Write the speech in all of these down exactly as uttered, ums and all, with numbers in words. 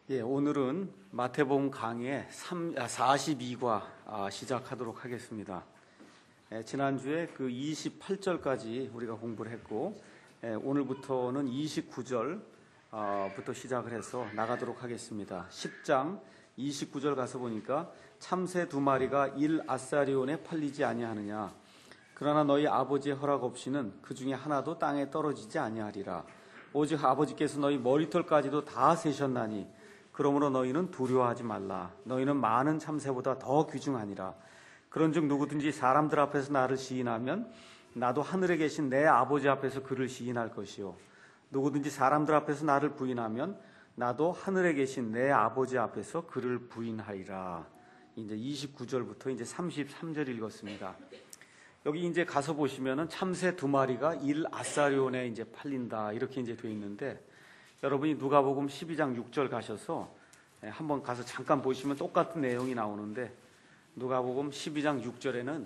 예, 오늘은 마태복음 강의 사십이 과 시작하도록 하겠습니다. 예, 지난주에 그 이십팔 절까지 우리가 공부를 했고, 예, 오늘부터는 이십구 절부터 시작을 해서 나가도록 하겠습니다. 십 장 이십구 절 가서 보니까 참새 두 마리가 일 아사리온에 팔리지 아니하느냐. 그러나 너희 아버지의 허락 없이는 그 중에 하나도 땅에 떨어지지 아니하리라. 오직 아버지께서 너희 머리털까지도 다 세셨나니 그러므로 너희는 두려워하지 말라. 너희는 많은 참새보다 더 귀중하니라. 그런즉 누구든지 사람들 앞에서 나를 시인하면 나도 하늘에 계신 내 아버지 앞에서 그를 시인할 것이요. 누구든지 사람들 앞에서 나를 부인하면 나도 하늘에 계신 내 아버지 앞에서 그를 부인하리라. 이제 이십구 절부터 이제 삼십삼 절 읽었습니다. 여기 이제 가서 보시면은 참새 두 마리가 일 아사리온에 이제 팔린다 이렇게 이제 되어 있는데, 여러분이 누가복음 십이 장 육 절 가셔서 한번 가서 잠깐 보시면 똑같은 내용이 나오는데, 누가복음 십이 장 육 절에는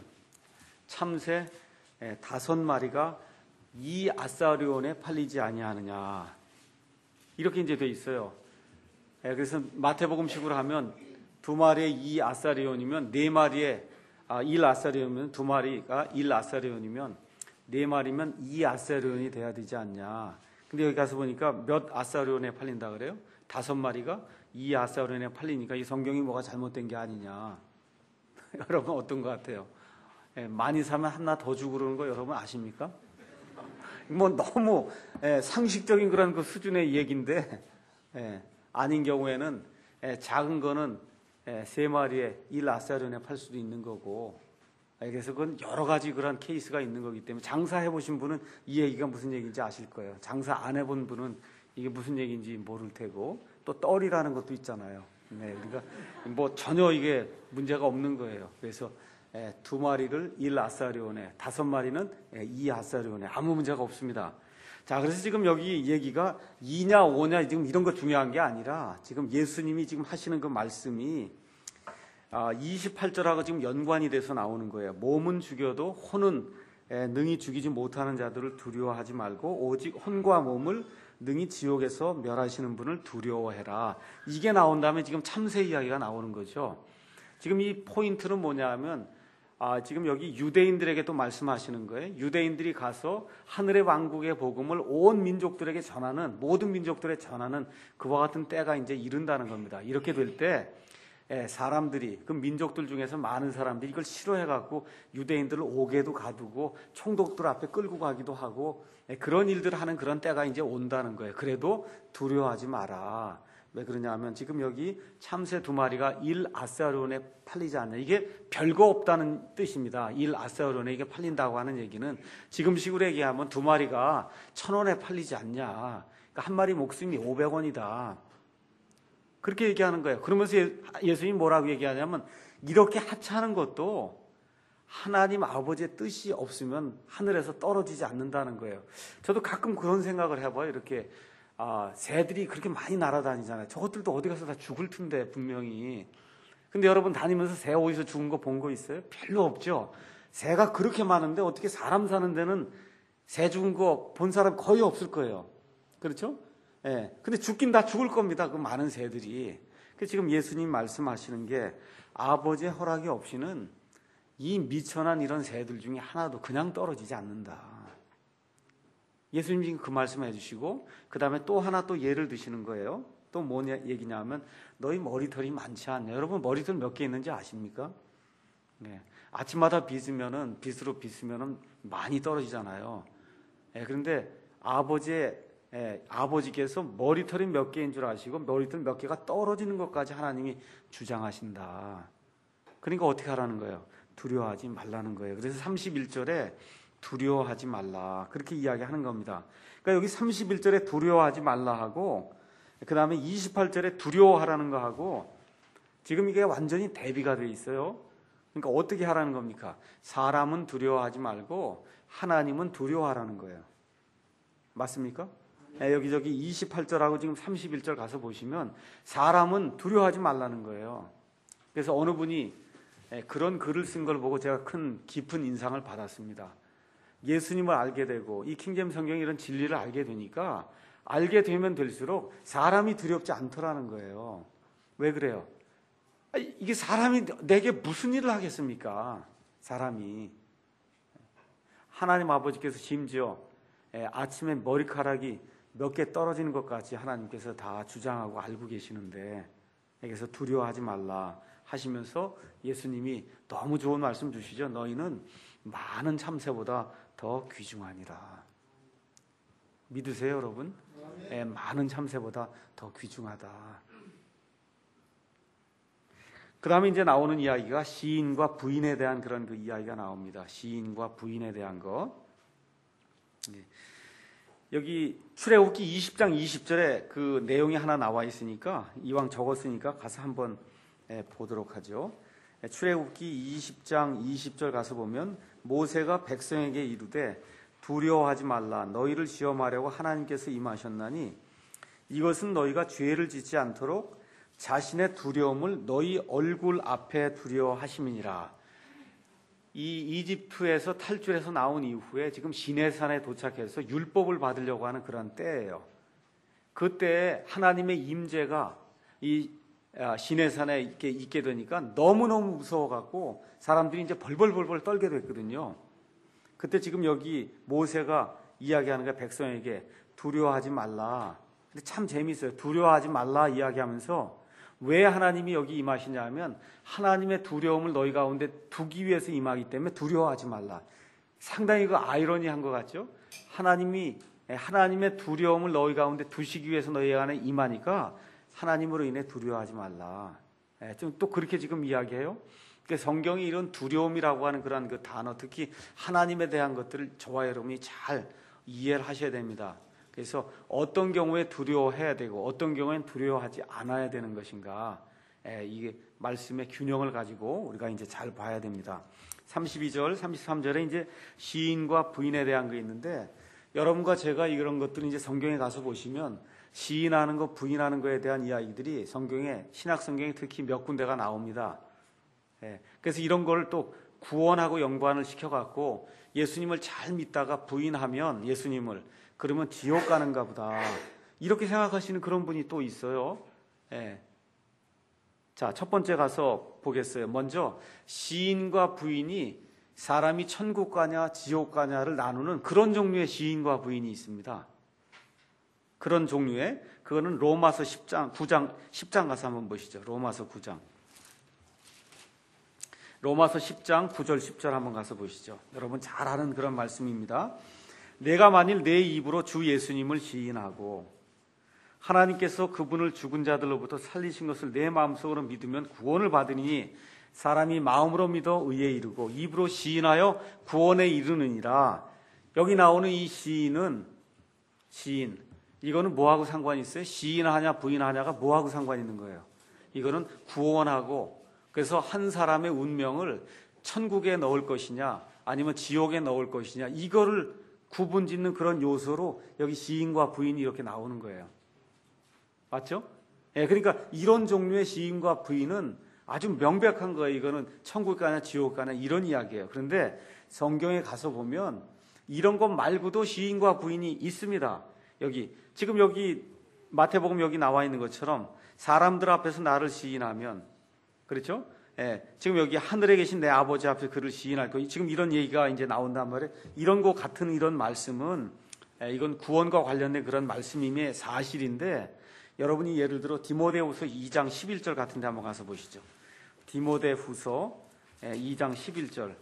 참새 다섯 마리가 이 아사리온에 팔리지 아니하느냐 이렇게 이제 돼 있어요. 그래서 마태복음식으로 하면 두 마리의 이 아사리온이면 네 마리의 아, 일 아사리온이면 두 마리가 일 아사리온이면 네 마리면 이 아사리온이 돼야 되지 않냐. 근데 여기 가서 보니까 몇 아사리온에 팔린다 그래요? 다섯 마리가 이 아사리온에 팔리니까 이 성경이 뭐가 잘못된 게 아니냐. 여러분 어떤 것 같아요? 예, 많이 사면 하나 더 주고 그러는 거 여러분 아십니까? 뭐 너무 예, 상식적인 그런 그 수준의 얘기인데, 예, 아닌 경우에는 예, 작은 거는 예, 세 마리에 일 아사리온에 팔 수도 있는 거고, 그래서 그건 여러 가지 그런 케이스가 있는 거기 때문에 장사해 보신 분은 이 얘기가 무슨 얘기인지 아실 거예요. 장사 안 해본 분은 이게 무슨 얘기인지 모를 테고, 또 떨이라는 것도 있잖아요. 네, 그러니까 뭐 전혀 이게 문제가 없는 거예요. 그래서 예, 두 마리를 일 아사리온에, 다섯 마리는 예, 이 아사리온에 아무 문제가 없습니다. 자, 그래서 지금 여기 얘기가 이냐 오냐 지금 이런 거 중요한 게 아니라 지금 예수님이 지금 하시는 그 말씀이 아, 이십팔 절하고 지금 연관이 돼서 나오는 거예요. 몸은 죽여도 혼은 능히 죽이지 못하는 자들을 두려워하지 말고 오직 혼과 몸을 능히 지옥에서 멸하시는 분을 두려워해라. 이게 나온 다음에 지금 참새 이야기가 나오는 거죠. 지금 이 포인트는 뭐냐 하면 아, 지금 여기 유대인들에게 또 말씀하시는 거예요. 유대인들이 가서 하늘의 왕국의 복음을 온 민족들에게 전하는, 모든 민족들에 전하는 그와 같은 때가 이제 이른다는 겁니다. 이렇게 될 때 사람들이, 그 민족들 중에서 많은 사람들이 이걸 싫어해갖고 유대인들을 옥에도 가두고 총독들 앞에 끌고 가기도 하고 그런 일들을 하는 그런 때가 이제 온다는 거예요. 그래도 두려워하지 마라. 왜 그러냐 하면 지금 여기 참새 두 마리가 일 아사리온에 팔리지 않냐. 이게 별거 없다는 뜻입니다. 일 아사리온에 이게 팔린다고 하는 얘기는 지금 식으로 얘기하면 두 마리가 천 원에 팔리지 않냐. 그러니까 한 마리 목숨이 오백 원이다. 그렇게 얘기하는 거예요. 그러면서 예수님이 뭐라고 얘기하냐면 이렇게 하찮은 것도 하나님 아버지의 뜻이 없으면 하늘에서 떨어지지 않는다는 거예요. 저도 가끔 그런 생각을 해봐요. 이렇게 아, 새들이 그렇게 많이 날아다니잖아요. 저것들도 어디 가서 다 죽을 텐데 분명히. 근데 여러분 다니면서 새 어디서 죽은 거 본 거 있어요? 별로 없죠. 새가 그렇게 많은데 어떻게 사람 사는 데는 새 죽은 거 본 사람 거의 없을 거예요. 그렇죠? 예. 근데 죽긴 다 죽을 겁니다. 그 많은 새들이. 그래서 지금 예수님 말씀하시는 게 아버지의 허락이 없이는 이 미천한 이런 새들 중에 하나도 그냥 떨어지지 않는다. 예수님 지금 그 말씀을 해주시고 그 다음에 또 하나 또 예를 드시는 거예요. 또 뭐냐 얘기냐면 너희 머리털이 많지 않냐. 여러분 머리털 몇 개 있는지 아십니까? 네. 아침마다 빗으면은 빗으로 빗으면은 많이 떨어지잖아요. 네. 그런데 아버지의 예, 아버지께서 머리털이 몇 개인 줄 아시고 머리털 몇 개가 떨어지는 것까지 하나님이 주장하신다. 그러니까 어떻게 하라는 거예요? 두려워하지 말라는 거예요. 그래서 삼십일 절에 두려워하지 말라 그렇게 이야기하는 겁니다. 그러니까 여기 삼십일 절에 두려워하지 말라 하고 그 다음에 이십팔 절에 두려워하라는 거 하고 지금 이게 완전히 대비가 돼 있어요. 그러니까 어떻게 하라는 겁니까? 사람은 두려워하지 말고 하나님은 두려워하라는 거예요. 맞습니까? 네, 여기저기 이십팔 절하고 지금 삼십일 절 가서 보시면 사람은 두려워하지 말라는 거예요. 그래서 어느 분이 그런 글을 쓴 걸 보고 제가 큰 깊은 인상을 받았습니다. 예수님을 알게 되고 이 킹제임스 성경의 이런 진리를 알게 되니까 알게 되면 될수록 사람이 두렵지 않더라는 거예요. 왜 그래요? 이게 사람이 내게 무슨 일을 하겠습니까? 사람이. 하나님 아버지께서 심지어 아침에 머리카락이 몇 개 떨어지는 것까지 하나님께서 다 주장하고 알고 계시는데, 그래서 두려워하지 말라 하시면서 예수님이 너무 좋은 말씀 주시죠. 너희는 많은 참새보다 더 귀중하니라. 믿으세요, 여러분? 네, 많은 참새보다 더 귀중하다. 그 다음에 이제 나오는 이야기가 시인과 부인에 대한 그런 그 이야기가 나옵니다. 시인과 부인에 대한 것. 네. 여기 출애굽기 이십 장 이십 절에 그 내용이 하나 나와 있으니까, 이왕 적었으니까 가서 한번 보도록 하죠. 출애굽기 이십 장 이십 절 가서 보면, 모세가 백성에게 이르되 두려워하지 말라. 너희를 시험하려고 하나님께서 임하셨나니 이것은 너희가 죄를 짓지 않도록 자신의 두려움을 너희 얼굴 앞에 두려워하심이니라. 이 이집트에서 탈출해서 나온 이후에 지금 시내산에 도착해서 율법을 받으려고 하는 그런 때예요. 그때 하나님의 임재가 이 시내산에 있게, 있게 되니까 너무너무 무서워갖고 사람들이 이제 벌벌벌벌 떨게 됐거든요. 그때 지금 여기 모세가 이야기하는 게 백성에게 두려워하지 말라. 근데 참 재미있어요. 두려워하지 말라 이야기하면서 왜 하나님이 여기 임하시냐 하면, 하나님의 두려움을 너희 가운데 두기 위해서 임하기 때문에 두려워하지 말라. 상당히 그 아이러니한 것 같죠? 하나님이 하나님의 두려움을 너희 가운데 두시기 위해서 너희 안에 임하니까 하나님으로 인해 두려워하지 말라. 좀 또 그렇게 지금 이야기해요. 그러니까 성경이 이런 두려움이라고 하는 그런 그 단어, 특히 하나님에 대한 것들을 저와 여러분이 잘 이해를 하셔야 됩니다. 그래서 어떤 경우에 두려워해야 되고 어떤 경우에는 두려워하지 않아야 되는 것인가, 에, 이게 말씀의 균형을 가지고 우리가 이제 잘 봐야 됩니다. 삼십이 절, 삼십삼 절에 이제 시인과 부인에 대한 게 있는데, 여러분과 제가 이런 것들은 이제 성경에 가서 보시면 시인하는 거, 부인하는 거에 대한 이야기들이 성경에, 신약 성경에 특히 몇 군데가 나옵니다. 예, 그래서 이런 걸 또 구원하고 연관을 시켜갖고 예수님을 잘 믿다가 부인하면 예수님을, 그러면 지옥 가는가 보다, 이렇게 생각하시는 그런 분이 또 있어요. 예. 자, 첫 번째 가서 보겠어요. 먼저 시인과 부인이 사람이 천국 가냐 지옥 가냐를 나누는 그런 종류의 시인과 부인이 있습니다. 그런 종류의, 그거는 로마서 십 장, 구 장, 십 장 가서 한번 보시죠. 로마서 구 장. 로마서 십 장 구 절 십 절 한번 가서 보시죠. 여러분 잘 아는 그런 말씀입니다. 내가 만일 내 입으로 주 예수님을 시인하고 하나님께서 그분을 죽은 자들로부터 살리신 것을 내 마음속으로 믿으면 구원을 받으니, 사람이 마음으로 믿어 의에 이르고 입으로 시인하여 구원에 이르느니라. 여기 나오는 이 시인은, 시인, 이거는 뭐하고 상관이 있어요? 시인하냐 부인하냐가 뭐하고 상관이 있는 거예요? 이거는 구원하고, 그래서 한 사람의 운명을 천국에 넣을 것이냐 아니면 지옥에 넣을 것이냐, 이거를 구분 짓는 그런 요소로 여기 시인과 부인이 이렇게 나오는 거예요. 맞죠? 예, 그러니까 이런 종류의 시인과 부인은 아주 명백한 거예요. 이거는 천국 가냐 지옥 가냐 이런 이야기예요. 그런데 성경에 가서 보면 이런 것 말고도 시인과 부인이 있습니다. 여기 지금 여기 마태복음 여기 나와 있는 것처럼 사람들 앞에서 나를 시인하면, 그렇죠? 예, 지금 여기 하늘에 계신 내 아버지 앞에 그를 시인할 거, 지금 이런 얘기가 이제 나온단 말이에요. 이런 거 같은 이런 말씀은, 예, 이건 구원과 관련된 그런 말씀임의 사실인데, 여러분이 예를 들어 디모데후서 이 장 십일 절 같은 데 한번 가서 보시죠. 디모데후서 예, 이 장 십일 절.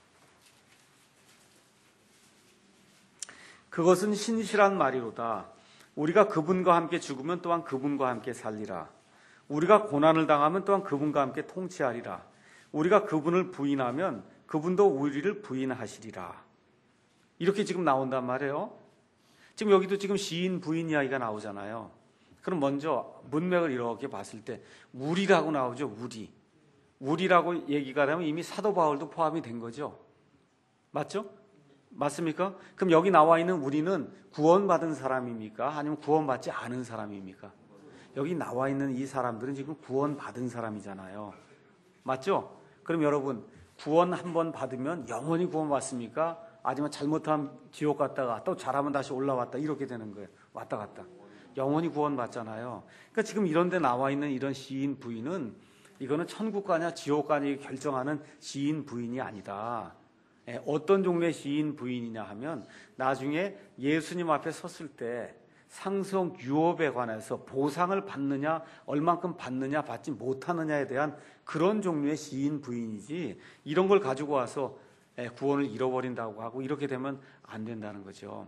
그것은 신실한 말이로다. 우리가 그분과 함께 죽으면 또한 그분과 함께 살리라. 우리가 고난을 당하면 또한 그분과 함께 통치하리라. 우리가 그분을 부인하면 그분도 우리를 부인하시리라. 이렇게 지금 나온단 말이에요. 지금 여기도 지금 시인 부인 이야기가 나오잖아요. 그럼 먼저 문맥을 이렇게 봤을 때 우리라고 나오죠. 우리. 우리라고 얘기가 되면 이미 사도 바울도 포함이 된 거죠. 맞죠? 맞습니까? 그럼 여기 나와 있는 우리는 구원받은 사람입니까? 아니면 구원받지 않은 사람입니까? 여기 나와 있는 이 사람들은 지금 구원받은 사람이잖아요. 맞죠? 그럼 여러분, 구원 한 번 받으면 영원히 구원받습니까? 아니면 잘못하면 지옥 갔다가 또 잘하면 다시 올라왔다 이렇게 되는 거예요. 왔다 갔다. 영원히 구원받잖아요. 그러니까 지금 이런 데 나와 있는 이런 시인 부인은 이거는 천국 가냐 지옥 가냐 결정하는 시인 부인이 아니다. 예, 어떤 종류의 시인 부인이냐 하면 나중에 예수님 앞에 섰을 때 상속 유업에 관해서 보상을 받느냐 얼만큼 받느냐 받지 못하느냐에 대한 그런 종류의 시인 부인이지 이런 걸 가지고 와서 구원을 잃어버린다고 하고 이렇게 되면 안 된다는 거죠.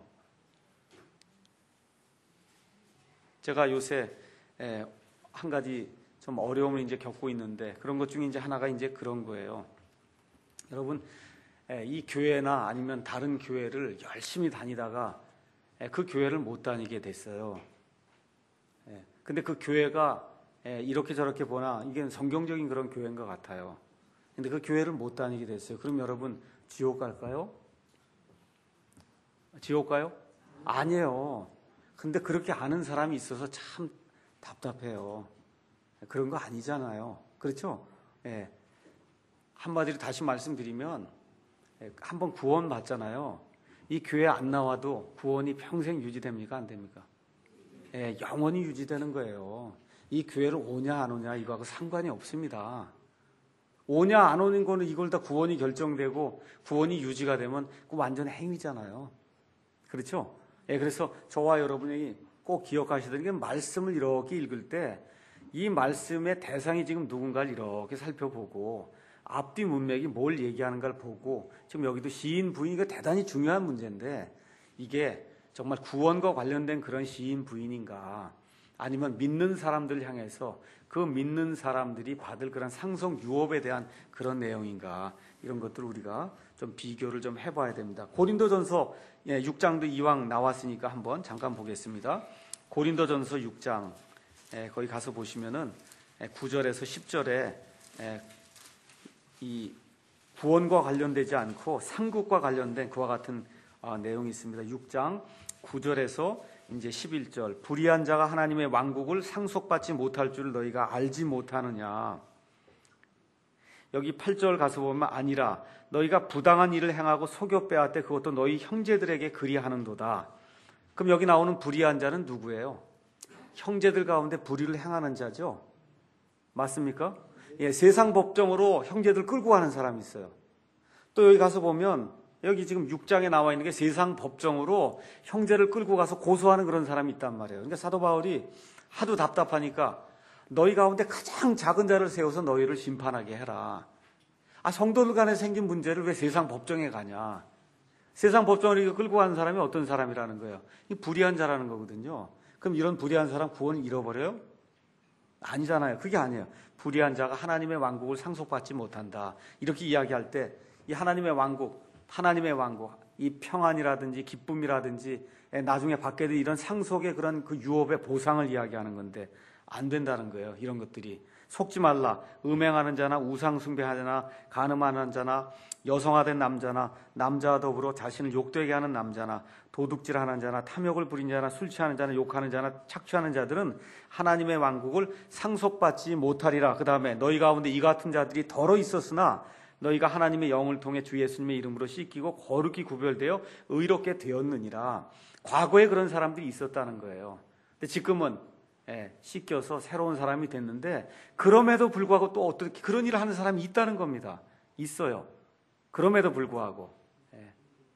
제가 요새 한 가지 좀 어려움을 이제 겪고 있는데 그런 것 중에 이제 하나가 이제 그런 거예요. 여러분, 이 교회나 아니면 다른 교회를 열심히 다니다가 그 교회를 못 다니게 됐어요. 근데 그 교회가 이렇게 저렇게 보나 이게 성경적인 그런 교회인 것 같아요. 근데 그 교회를 못 다니게 됐어요. 그럼 여러분 지옥 갈까요? 지옥 가요? 아니에요. 근데 그렇게 아는 사람이 있어서 참 답답해요. 그런 거 아니잖아요. 그렇죠? 예. 한마디로 다시 말씀드리면 한번 구원 받잖아요. 이 교회 안 나와도 구원이 평생 유지됩니까? 안 됩니까? 예, 영원히 유지되는 거예요. 이 교회를 오냐 안 오냐 이거하고 상관이 없습니다. 오냐 안 오는 거는 이걸 다 구원이 결정되고 구원이 유지가 되면 그 완전 행위잖아요. 그렇죠? 예, 그래서 저와 여러분이 꼭 기억하셔야 되는 게 말씀을 이렇게 읽을 때 이 말씀의 대상이 지금 누군가를 이렇게 살펴보고 앞뒤 문맥이 뭘 얘기하는가를 보고 지금 여기도 시인 부인이 대단히 중요한 문제인데 이게 정말 구원과 관련된 그런 시인 부인인가 아니면 믿는 사람들 향해서 그 믿는 사람들이 받을 그런 상속 유업에 대한 그런 내용인가 이런 것들을 우리가 좀 비교를 좀 해봐야 됩니다. 고린도전서 육 장도 이왕 나왔으니까 한번 잠깐 보겠습니다. 고린도전서 육 장 거기 가서 보시면은 구 절에서 십 절에 이 구원과 관련되지 않고 상국과 관련된 그와 같은 내용이 있습니다. 육 장 구 절에서 이제 십일 절 불의한 자가 하나님의 왕국을 상속받지 못할 줄 너희가 알지 못하느냐. 여기 팔 절 가서 보면 아니라 너희가 부당한 일을 행하고 속여 빼앗되 그것도 너희 형제들에게 그리하는도다. 그럼 여기 나오는 불의한 자는 누구예요? 형제들 가운데 불의를 행하는 자죠. 맞습니까? 예, 세상 법정으로 형제들 끌고 가는 사람이 있어요. 또 여기 가서 보면 여기 지금 육 장에 나와 있는 게 세상 법정으로 형제를 끌고 가서 고소하는 그런 사람이 있단 말이에요. 그러니까 사도 바울이 하도 답답하니까 너희 가운데 가장 작은 자를 세워서 너희를 심판하게 해라. 아, 성도들 간에 생긴 문제를 왜 세상 법정에 가냐. 세상 법정을 끌고 가는 사람이 어떤 사람이라는 거예요. 이 불의한 자라는 거거든요. 그럼 이런 불의한 사람 구원을 잃어버려요? 아니잖아요. 그게 아니에요. 불의한 자가 하나님의 왕국을 상속받지 못한다. 이렇게 이야기할 때 이 하나님의 왕국, 하나님의 왕국, 이 평안이라든지 기쁨이라든지 나중에 받게 될 이런 상속의 그런 그 유업의 보상을 이야기하는 건데 안 된다는 거예요. 이런 것들이. 속지 말라. 음행하는 자나 우상 숭배하는 자나 간음하는 자나 여성화된 남자나 남자와 더불어 자신을 욕되게 하는 남자나 도둑질하는 자나 탐욕을 부린 자나 술 취하는 자나 욕하는 자나 착취하는 자들은 하나님의 왕국을 상속받지 못하리라. 그 다음에 너희 가운데 이 같은 자들이 덜어 있었으나 너희가 하나님의 영을 통해 주 예수님의 이름으로 씻기고 거룩히 구별되어 의롭게 되었느니라. 과거에 그런 사람들이 있었다는 거예요. 근데 지금은 예, 씻겨서 새로운 사람이 됐는데 그럼에도 불구하고 또 어떻게 그런 일을 하는 사람이 있다는 겁니다. 있어요. 그럼에도 불구하고 예.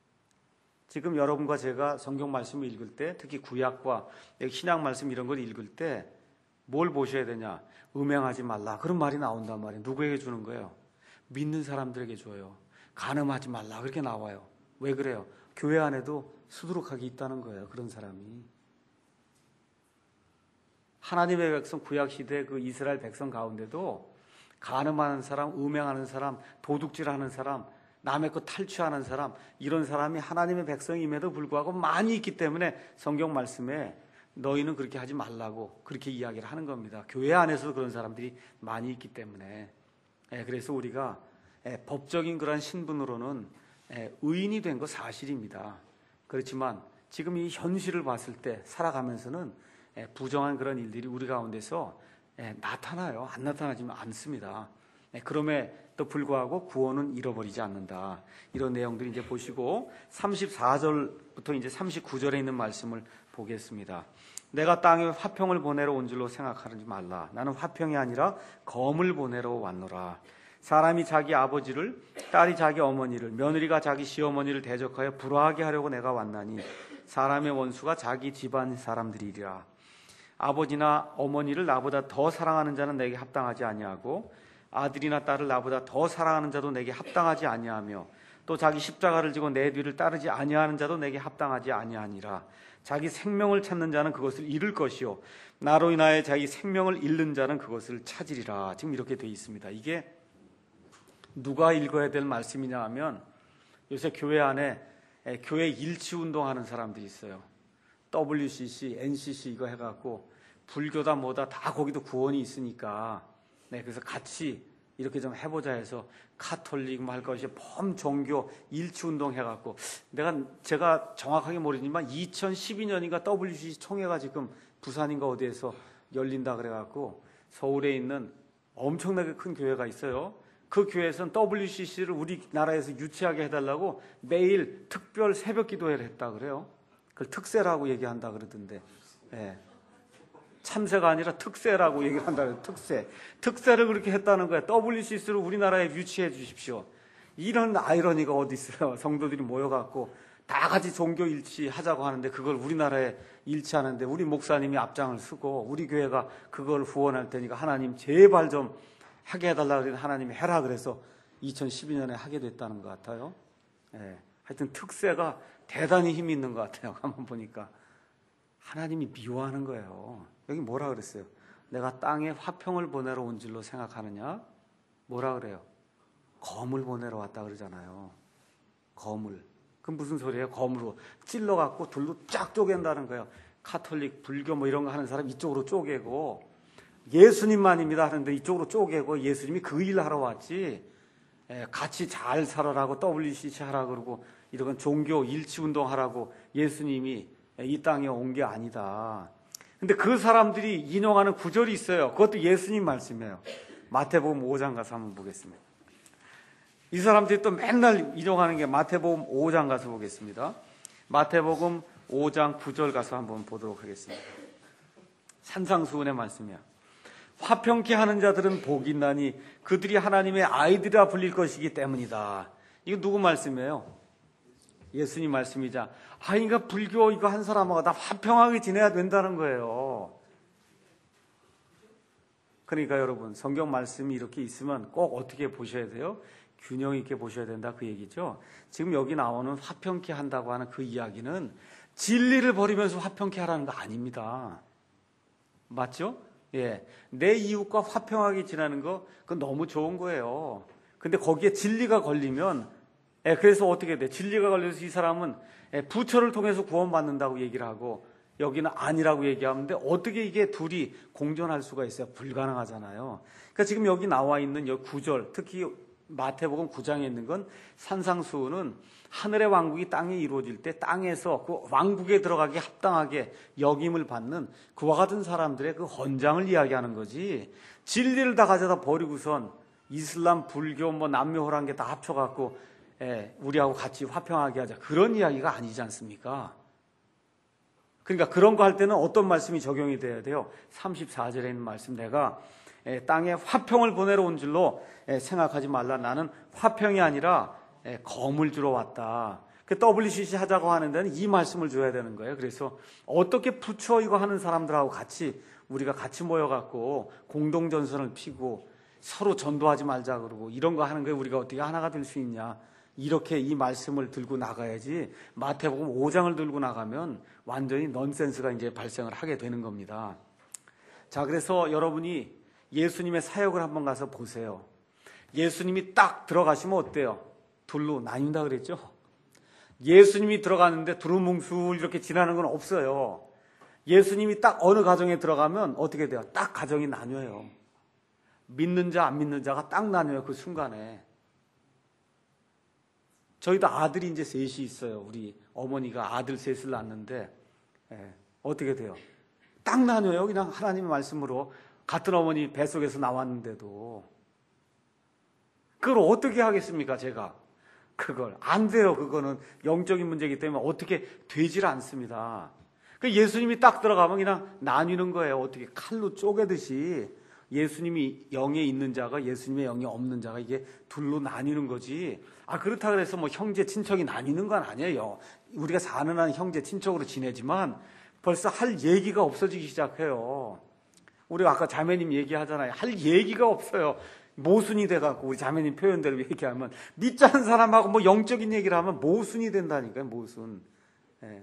지금 여러분과 제가 성경 말씀을 읽을 때 특히 구약과 신약 말씀 이런 걸 읽을 때 뭘 보셔야 되냐. 음행하지 말라. 그런 말이 나온단 말이에요. 누구에게 주는 거예요? 믿는 사람들에게 줘요. 간음하지 말라. 그렇게 나와요. 왜 그래요? 교회 안에도 수두룩하게 있다는 거예요. 그런 사람이. 하나님의 백성 구약시대 그 이스라엘 백성 가운데도 간음하는 사람, 음행하는 사람, 도둑질하는 사람, 남의 것 탈취하는 사람 이런 사람이 하나님의 백성임에도 불구하고 많이 있기 때문에 성경 말씀에 너희는 그렇게 하지 말라고 그렇게 이야기를 하는 겁니다. 교회 안에서도 그런 사람들이 많이 있기 때문에 그래서 우리가 법적인 그런 신분으로는 의인이 된 거 사실입니다. 그렇지만 지금 이 현실을 봤을 때 살아가면서는 부정한 그런 일들이 우리 가운데서 나타나요. 안 나타나지만 않습니다. 네, 그럼에도 불구하고 구원은 잃어버리지 않는다. 이런 내용들을 이제 보시고 삼십사 절부터 이제 삼십구 절에 있는 말씀을 보겠습니다. 내가 땅에 화평을 보내러 온 줄로 생각하지 말라. 나는 화평이 아니라 검을 보내러 왔노라. 사람이 자기 아버지를, 딸이 자기 어머니를, 며느리가 자기 시어머니를 대적하여 불화하게 하려고 내가 왔나니 사람의 원수가 자기 집안 사람들이리라. 아버지나 어머니를 나보다 더 사랑하는 자는 내게 합당하지 아니하고 아들이나 딸을 나보다 더 사랑하는 자도 내게 합당하지 아니하며 또 자기 십자가를 지고 내 뒤를 따르지 아니하는 자도 내게 합당하지 아니하니라. 자기 생명을 찾는 자는 그것을 잃을 것이요 나로 인하여 자기 생명을 잃는 자는 그것을 찾으리라. 지금 이렇게 되어 있습니다. 이게 누가 읽어야 될 말씀이냐 하면 요새 교회 안에 교회 일치운동하는 사람들이 있어요. 더블유씨씨, 엔씨씨 이거 해갖고 불교다 뭐다 다 거기도 구원이 있으니까 네, 그래서 같이 이렇게 좀 해보자 해서 카톨릭 뭐 할 것이 범종교 일치운동 해갖고 내가 제가 정확하게 모르지만 이천십이 년인가 더블유씨씨 총회가 지금 부산인가 어디에서 열린다 그래갖고 서울에 있는 엄청나게 큰 교회가 있어요. 그 교회에서는 더블유씨씨를 우리나라에서 유치하게 해달라고 매일 특별 새벽 기도회를 했다 그래요. 그걸 특세라고 얘기한다 그러던데. 예. 참새가 아니라 특세라고 얘기를 한다 그래요. 특세. 특세를 그렇게 했다는 거예요. 더블유씨씨를 우리나라에 유치해 주십시오. 이런 아이러니가 어디 있어요. 성도들이 모여갖고 다 같이 종교 일치하자고 하는데 그걸 우리나라에 일치하는데 우리 목사님이 앞장을 서고 우리 교회가 그걸 후원할 테니까 하나님 제발 좀 하게 해달라 그랬는데 하나님이 해라 그래서 이천십이 년에 하게 됐다는 것 같아요. 예. 하여튼 특세가 대단히 힘이 있는 것 같아요. 한번 보니까 하나님이 미워하는 거예요. 여기 뭐라 그랬어요? 내가 땅에 화평을 보내러 온 줄로 생각하느냐? 뭐라 그래요? 검을 보내러 왔다 그러잖아요. 검을. 그럼 무슨 소리예요? 검으로 찔러갖고 둘로 쫙 쪼갠다는 거예요. 카톨릭, 불교 뭐 이런 거 하는 사람 이쪽으로 쪼개고 예수님만입니다 하는데 이쪽으로 쪼개고 예수님이 그 일 하러 왔지. 예, 같이 잘 살아라고 더블유씨씨 하라고 그러고 이런 종교 일치운동 하라고 예수님이 이 땅에 온 게 아니다. 근데 그 사람들이 인용하는 구절이 있어요. 그것도 예수님 말씀이에요. 마태복음 오 장 가서 한번 보겠습니다. 이 사람들이 또 맨날 인용하는 게 마태복음 오 장 가서 보겠습니다. 마태복음 오 장 구 절 가서 한번 보도록 하겠습니다. 산상수훈의 말씀이야. 화평케 하는 자들은 복이 있나니 그들이 하나님의 아이들이라 불릴 것이기 때문이다. 이거 누구 말씀이에요? 예수님 말씀이자. 아, 그러니까 불교 이거 한 사람하고 다 화평하게 지내야 된다는 거예요. 그러니까 여러분 성경 말씀이 이렇게 있으면 꼭 어떻게 보셔야 돼요? 균형 있게 보셔야 된다 그 얘기죠. 지금 여기 나오는 화평케 한다고 하는 그 이야기는 진리를 버리면서 화평케 하라는 거 아닙니다. 맞죠? 예, 내 이웃과 화평하게 지내는 거 그건 너무 좋은 거예요. 근데 거기에 진리가 걸리면 예, 그래서 어떻게 돼? 진리가 걸려서 이 사람은 예, 부처를 통해서 구원받는다고 얘기를 하고 여기는 아니라고 얘기하는데 어떻게 이게 둘이 공존할 수가 있어요? 불가능하잖아요. 그러니까 지금 여기 나와 있는 여 구 절 특히 마태복음 구 장에 있는 건 산상수훈은 하늘의 왕국이 땅에 이루어질 때 땅에서 그 왕국에 들어가기 합당하게 역임을 받는 그와 같은 사람들의 그 헌장을 이야기하는 거지. 진리를 다 가져다 버리고선 이슬람, 불교, 뭐 남묘호란 게 다 합쳐갖고 예, 우리하고 같이 화평하게 하자. 그런 이야기가 아니지 않습니까? 그러니까 그런 거 할 때는 어떤 말씀이 적용이 돼야 돼요? 삼십사 절에 있는 말씀 내가 예, 땅에 화평을 보내러 온 줄로 예, 생각하지 말라. 나는 화평이 아니라 예, 검을 주러 왔다. 그 더블유씨씨 하자고 하는 데는 이 말씀을 줘야 되는 거예요. 그래서 어떻게 부처 이거 하는 사람들하고 같이 우리가 같이 모여갖고 공동전선을 피고 서로 전도하지 말자 그러고 이런 거 하는 거에 우리가 어떻게 하나가 될 수 있냐. 이렇게 이 말씀을 들고 나가야지 마태복음 오 장을 들고 나가면 완전히 넌센스가 이제 발생을 하게 되는 겁니다. 자, 그래서 여러분이 예수님의 사역을 한번 가서 보세요. 예수님이 딱 들어가시면 어때요? 둘로 나뉜다 그랬죠? 예수님이 들어가는데 두루뭉술 이렇게 지나는 건 없어요. 예수님이 딱 어느 가정에 들어가면 어떻게 돼요? 딱 가정이 나뉘어요. 믿는 자, 안 믿는 자가 딱 나뉘어요. 그 순간에. 저희도 아들이 이제 셋이 있어요. 우리 어머니가 아들 셋을 낳는데 예, 어떻게 돼요? 딱 나뉘어요. 그냥 하나님의 말씀으로 같은 어머니 뱃속에서 나왔는데도 그걸 어떻게 하겠습니까, 제가? 그걸. 안 돼요, 그거는. 영적인 문제이기 때문에 어떻게 되질 않습니다. 그 예수님이 딱 들어가면 그냥 나뉘는 거예요. 어떻게 칼로 쪼개듯이. 예수님이 영에 있는 자가 예수님의 영에 없는 자가 이게 둘로 나뉘는 거지. 아, 그렇다 그래서 뭐 형제 친척이 나뉘는 건 아니에요. 우리가 사는 한 형제 친척으로 지내지만 벌써 할 얘기가 없어지기 시작해요. 우리가 아까 자매님 얘기하잖아요. 할 얘기가 없어요. 모순이 돼갖고 우리 자매님 표현대로 얘기하면 믿지 않은 사람하고 뭐 영적인 얘기를 하면 모순이 된다니까요. 모순. 예.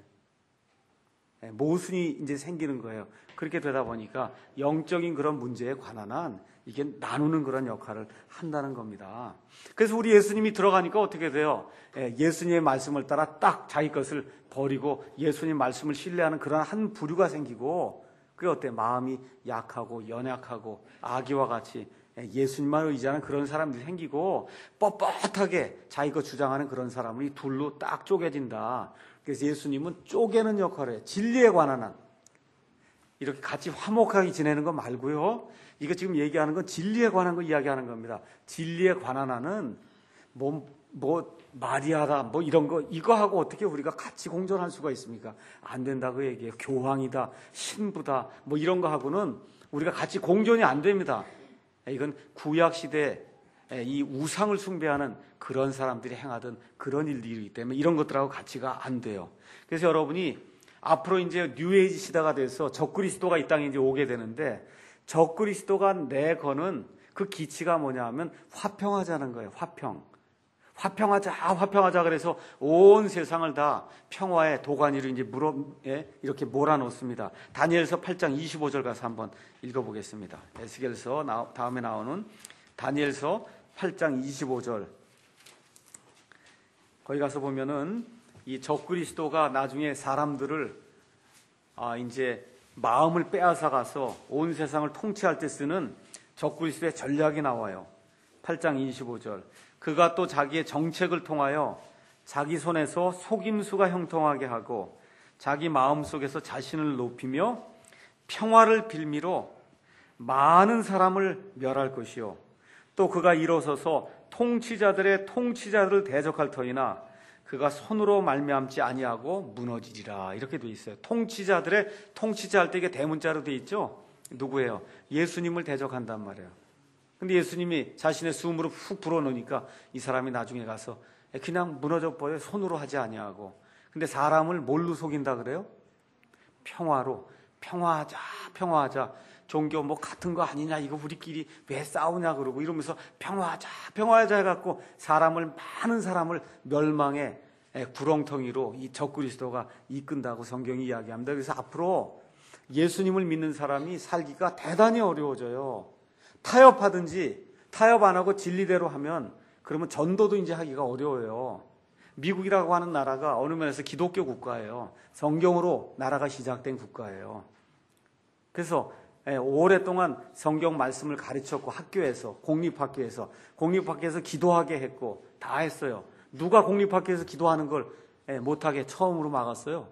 예, 모순이 이제 생기는 거예요. 그렇게 되다 보니까 영적인 그런 문제에 관한 한 이게 나누는 그런 역할을 한다는 겁니다. 그래서 우리 예수님이 들어가니까 어떻게 돼요? 예, 예수님의 말씀을 따라 딱 자기 것을 버리고 예수님 말씀을 신뢰하는 그런 한 부류가 생기고 그게 어때? 마음이 약하고 연약하고 아기와 같이 예수님만 의지하는 그런 사람들이 생기고 뻣뻣하게 자기 것 주장하는 그런 사람이 둘로 딱 쪼개진다. 그래서 예수님은 쪼개는 역할을 해요. 진리에 관한 한. 이렇게 같이 화목하게 지내는 거 말고요. 이거 지금 얘기하는 건 진리에 관한 거 이야기하는 겁니다. 진리에 관한 한은 뭐, 뭐 마리아다 뭐 이런 거 이거하고 어떻게 우리가 같이 공존할 수가 있습니까? 안 된다고 얘기해요. 교황이다, 신부다 뭐 이런 거 하고는 우리가 같이 공존이 안 됩니다. 이건 구약 시대 이 우상을 숭배하는 그런 사람들이 행하던 그런 일들이기 때문에 이런 것들하고 같이가 안 돼요. 그래서 여러분이 앞으로 이제 뉴에이지 시대가 돼서 적그리스도가 이 땅에 이제 오게 되는데 적그리스도가 내거는 그 기치가 뭐냐 하면 화평하자는 거예요. 화평. 화평하자, 화평하자 그래서 온 세상을 다 평화의 도가니로 이제 물어, 예, 이렇게 몰아놓습니다. 다니엘서 팔 장 이십오 절 가서 한번 읽어보겠습니다. 에스겔서 나, 다음에 나오는 다니엘서 팔 장 이십오 절. 거기 가서 보면은 이 적그리스도가 나중에 사람들을 아, 이제 마음을 빼앗아 가서 온 세상을 통치할 때 쓰는 적그리스도의 전략이 나와요. 팔 장 이십오 절. 그가 또 자기의 정책을 통하여 자기 손에서 속임수가 형통하게 하고 자기 마음속에서 자신을 높이며 평화를 빌미로 많은 사람을 멸할 것이요. 또 그가 일어서서 통치자들의 통치자들을 대적할 터이나 그가 손으로 말미암지 아니하고 무너지리라. 이렇게 돼 있어요. 통치자들의 통치자 할 때 이게 대문자로 돼 있죠. 누구예요? 예수님을 대적한단 말이에요. 근데 예수님이 자신의 숨으로 훅 불어넣으니까 이 사람이 나중에 가서 그냥 무너져 버려. 손으로 하지 아니하고. 근데 사람을 뭘로 속인다 그래요? 평화로. 평화하자, 평화하자. 종교 뭐 같은 거 아니냐, 이거 우리끼리 왜 싸우냐 그러고 이러면서 평화하자, 평화하자 해갖고 사람을, 많은 사람을 멸망의 구렁텅이로 이 적그리스도가 이끈다고 성경이 이야기합니다. 그래서 앞으로 예수님을 믿는 사람이 살기가 대단히 어려워져요. 타협하든지 타협 안 하고 진리대로 하면 그러면 전도도 이제 하기가 어려워요. 미국이라고 하는 나라가 어느 면에서 기독교 국가예요. 성경으로 나라가 시작된 국가예요. 그래서 오랫동안 성경 말씀을 가르쳤고 학교에서, 공립학교에서, 공립학교에서 기도하게 했고 다 했어요. 누가 공립학교에서 기도하는 걸 못하게 처음으로 막았어요?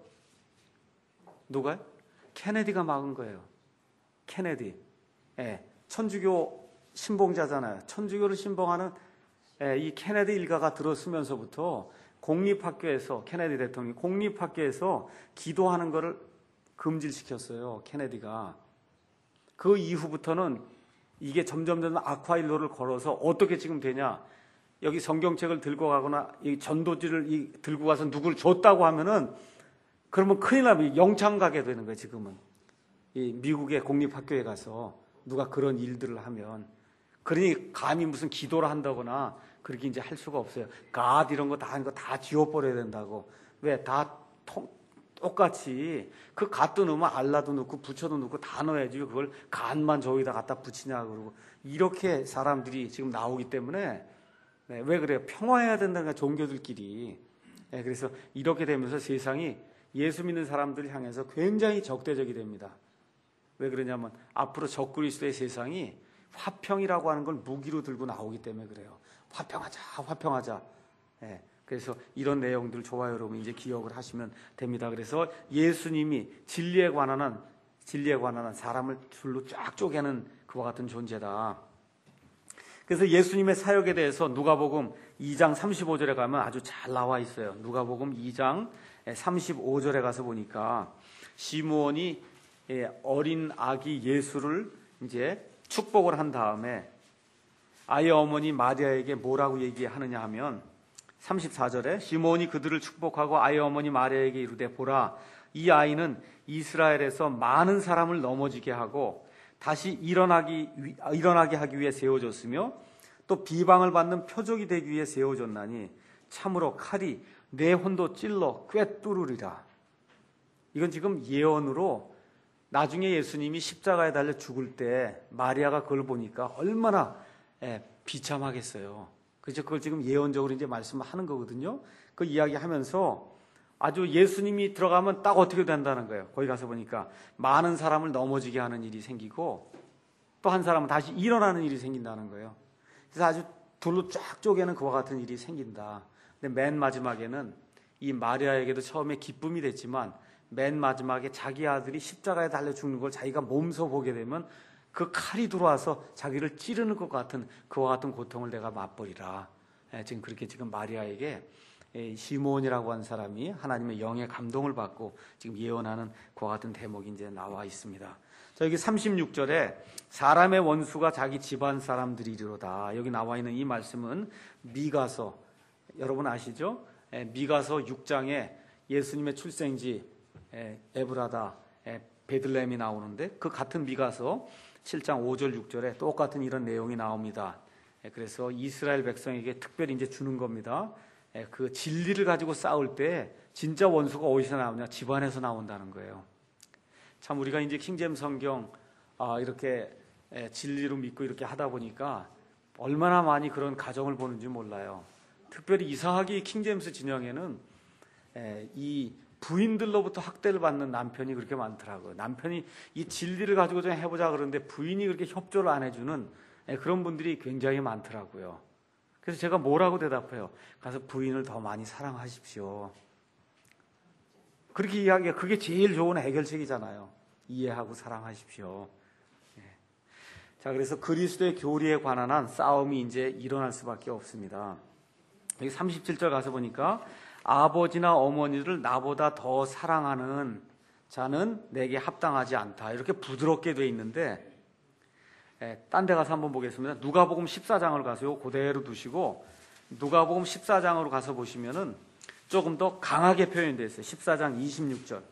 누가요? 케네디가 막은 거예요. 케네디. 예, 천주교 신봉자잖아요. 천주교를 신봉하는 이 케네디 일가가 들어서면서부터 공립학교에서, 케네디 대통령이 공립학교에서 기도하는 거를 금지시켰어요. 케네디가. 그 이후부터는 이게 점점 점 악화일로를 걸어서 어떻게 지금 되냐. 여기 성경책을 들고 가거나 이 전도지를 들고 가서 누굴 줬다고 하면은 그러면 큰일 나면 영창 가게 되는 거예요. 지금은 이 미국의 공립학교에 가서 누가 그런 일들을 하면, 그러니 감히 무슨 기도를 한다거나 그렇게 이제 할 수가 없어요. 갓 이런 거 다 하는 거 다 지워버려야 된다고. 왜? 다 통, 똑같이 그 갓도 넣으면 알라도 넣고 부처도 넣고 다 넣어야지 그걸 갓만 저기다 갖다 붙이냐 그러고 이렇게 사람들이 지금 나오기 때문에 네, 왜 그래요? 평화해야 된다는 거야, 종교들끼리. 네, 그래서 이렇게 되면서 세상이 예수 믿는 사람들을 향해서 굉장히 적대적이 됩니다. 왜 그러냐면 앞으로 적그리스도의 세상이 화평이라고 하는 걸 무기로 들고 나오기 때문에 그래요. 화평하자, 화평하자. 네, 그래서 이런 내용들 좋아요, 여러분 이제 기억을 하시면 됩니다. 그래서 예수님이 진리에 관한 한, 진리에 관한 한 사람을 줄로 쫙 쪼개는 그와 같은 존재다. 그래서 예수님의 사역에 대해서 누가복음 이 장 삼십오 절에 가면 아주 잘 나와 있어요. 누가복음 이 장 삼십오 절에 가서 보니까 시므온이 어린 아기 예수를 이제 축복을 한 다음에 아이의 어머니 마리아에게 뭐라고 얘기하느냐 하면 삼십사 절에 시므온이 그들을 축복하고 아이의 어머니 마리아에게 이르되 보라 이 아이는 이스라엘에서 많은 사람을 넘어지게 하고 다시 일어나기, 일어나게 하기 위해 세워졌으며 또 비방을 받는 표적이 되기 위해 세워졌나니 참으로 칼이 내 혼도 찔러 꿰뚫으리라. 이건 지금 예언으로 나중에 예수님이 십자가에 달려 죽을 때 마리아가 그걸 보니까 얼마나 비참하겠어요. 그래서 그걸 지금 예언적으로 이제 말씀하는 거거든요. 그 이야기 하면서 아주 예수님이 들어가면 딱 어떻게 된다는 거예요. 거기 가서 보니까 많은 사람을 넘어지게 하는 일이 생기고 또 한 사람은 다시 일어나는 일이 생긴다는 거예요. 그래서 아주 둘로 쫙 쪼개는 그와 같은 일이 생긴다. 근데 맨 마지막에는 이 마리아에게도 처음에 기쁨이 됐지만 맨 마지막에 자기 아들이 십자가에 달려 죽는 걸 자기가 몸소 보게 되면 그 칼이 들어와서 자기를 찌르는 것 같은 그와 같은 고통을 내가 맛보리라. 지금 그렇게 지금 마리아에게 시므온이라고 하는 사람이 하나님의 영의 감동을 받고 지금 예언하는 그와 같은 대목이 이제 나와 있습니다. 자, 여기 삼십육 절에 사람의 원수가 자기 집안 사람들이리로다. 여기 나와 있는 이 말씀은 미가서, 여러분 아시죠? 미가서 육 장에 예수님의 출생지 에브라다, 베들레헴이 나오는데 그 같은 미가서 칠 장 오 절 육 절에 똑같은 이런 내용이 나옵니다. 그래서 이스라엘 백성에게 특별히 이제 주는 겁니다. 그 진리를 가지고 싸울 때 진짜 원수가 어디서 나오냐? 집안에서 나온다는 거예요. 참 우리가 이제 킹제임스 성경 이렇게 진리로 믿고 이렇게 하다 보니까 얼마나 많이 그런 가정을 보는지 몰라요. 특별히 이상하게 킹제임스 진영에는 이 부인들로부터 학대를 받는 남편이 그렇게 많더라고요. 남편이 이 진리를 가지고 좀 해보자 그러는데 부인이 그렇게 협조를 안 해주는 그런 분들이 굉장히 많더라고요. 그래서 제가 뭐라고 대답해요? 가서 부인을 더 많이 사랑하십시오. 그렇게 이야기가 그게 제일 좋은 해결책이잖아요. 이해하고 사랑하십시오. 자, 그래서 그리스도의 교리에 관한 한 싸움이 이제 일어날 수밖에 없습니다. 여기 삼십칠 절 가서 보니까 아버지나 어머니를 나보다 더 사랑하는 자는 내게 합당하지 않다. 이렇게 부드럽게 돼 있는데 딴 데 가서 한번 보겠습니다. 누가복음 십사 장을 가서요. 그대로 두시고 누가복음 십사 장으로 가서 보시면은 조금 더 강하게 표현되어 있어요. 십사 장 이십육 절.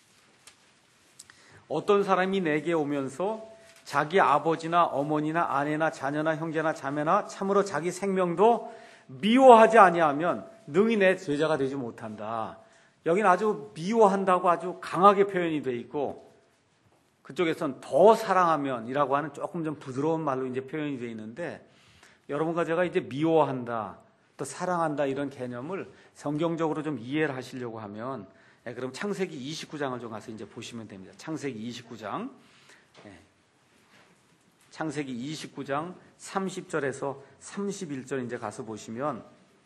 어떤 사람이 내게 오면서 자기 아버지나 어머니나 아내나 자녀나 형제나 자매나 참으로 자기 생명도 미워하지 아니하면 능히 내 제자가 되지 못한다. 여기는 아주 미워한다고 아주 강하게 표현이 되어 있고 그쪽에서는 더 사랑하면 이라고 하는 조금 좀 부드러운 말로 이제 표현이 되어 있는데 여러분과 제가 이제 미워한다 또 사랑한다 이런 개념을 성경적으로 좀 이해를 하시려고 하면 예, 그럼 창세기 이십구 장을 좀 가서 이제 보시면 됩니다. 창세기 이십구 장. 예. 창세기 이십구 장 삼십 절에서 삼십일 절 이제 가서 보시면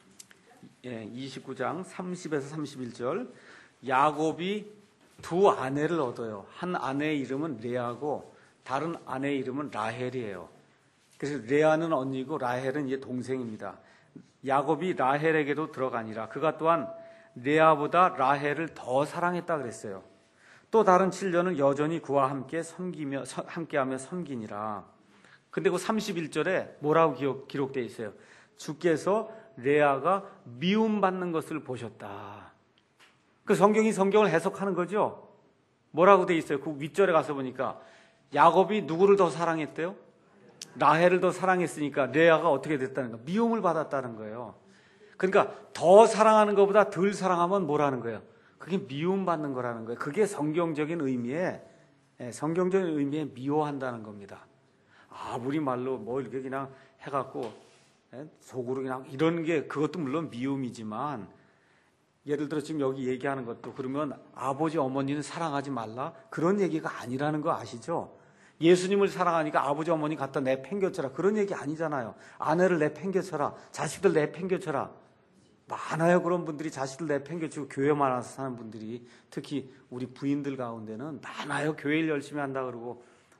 예, 이십구 장 삼십에서 삼십일 절 야곱이 두 아내를 얻어요. 한 아내의 이름은 레아고 다른 아내의 이름은 라헬이에요. 그래서 레아는 언니고 라헬은 이제 동생입니다. 야곱이 라헬에게도 들어가니라. 그가 또한 레아보다 라헬을 더 사랑했다 그랬어요. 또 다른 칠년은 여전히 그와 함께 섬기며 함께하며 섬기니라. 근데 그 삼십일 절에 뭐라고 기록, 기록되어 있어요? 주께서 레아가 미움받는 것을 보셨다. 그 성경이 성경을 해석하는 거죠. 뭐라고 되어 있어요? 그 윗절에 가서 보니까 야곱이 누구를 더 사랑했대요? 라헬을 더 사랑했으니까 레아가 어떻게 됐다는 거예요? 미움을 받았다는 거예요. 그러니까 더 사랑하는 것보다 덜 사랑하면 뭐라는 거예요? 그게 미움받는 거라는 거예요. 그게 성경적인 의미의 성경적인 의미의 미워한다는 겁니다. 아무리 말로 뭐 이렇게 그냥 해갖고 속으로 그냥 이런 게 그것도 물론 미움이지만 예를 들어 지금 여기 얘기하는 것도 그러면 아버지 어머니는 사랑하지 말라 그런 얘기가 아니라는 거 아시죠? 예수님을 사랑하니까 아버지 어머니 갖다 내팽겨쳐라 그런 얘기 아니잖아요. 아내를 내팽겨쳐라 자식들 내팽겨쳐라 많아요. 그런 분들이 자식들 내팽겨치고 교회 많아서 사는 분들이 특히 우리 부인들 가운데는 많아요. 교회를 열심히 한다 그러고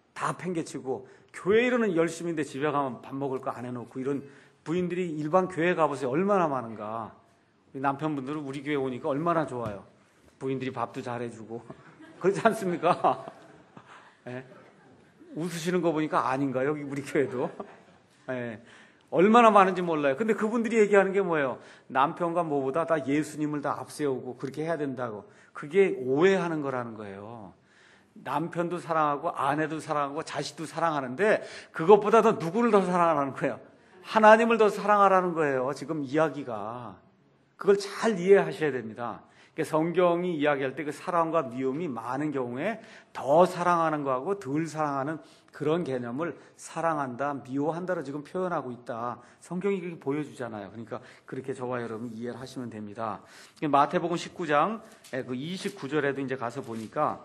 다 팽개치고 교회 일은 열심인데 집에 가면 밥 먹을 거 안 해놓고 이런 부인들이 일반 교회 가보세요. 얼마나 많은가. 우리 남편분들은 우리 교회 오니까 얼마나 좋아요. 부인들이 밥도 잘해주고 그렇지 않습니까? 네. 웃으시는 거 보니까 아닌가 여기 우리 교회도. 네. 얼마나 많은지 몰라요. 근데 그분들이 얘기하는 게 뭐예요? 남편과 뭐보다 다 예수님을 다 앞세우고 그렇게 해야 된다고. 그게 오해하는 거라는 거예요. 남편도 사랑하고 아내도 사랑하고 자식도 사랑하는데 그것보다 더 누구를 더 사랑하라는 거예요? 하나님을 더 사랑하라는 거예요. 지금 이야기가. 그걸 잘 이해하셔야 됩니다. 성경이 이야기할 때 그 사랑과 미움이 많은 경우에 더 사랑하는 거하고 덜 사랑하는 그런 개념을 사랑한다, 미워한다로 지금 표현하고 있다. 성경이 그렇게 보여주잖아요. 그러니까 그렇게 저와 여러분 이해를 하시면 됩니다. 마태복음 십구 장 그 이십구 절에도 이제 가서 보니까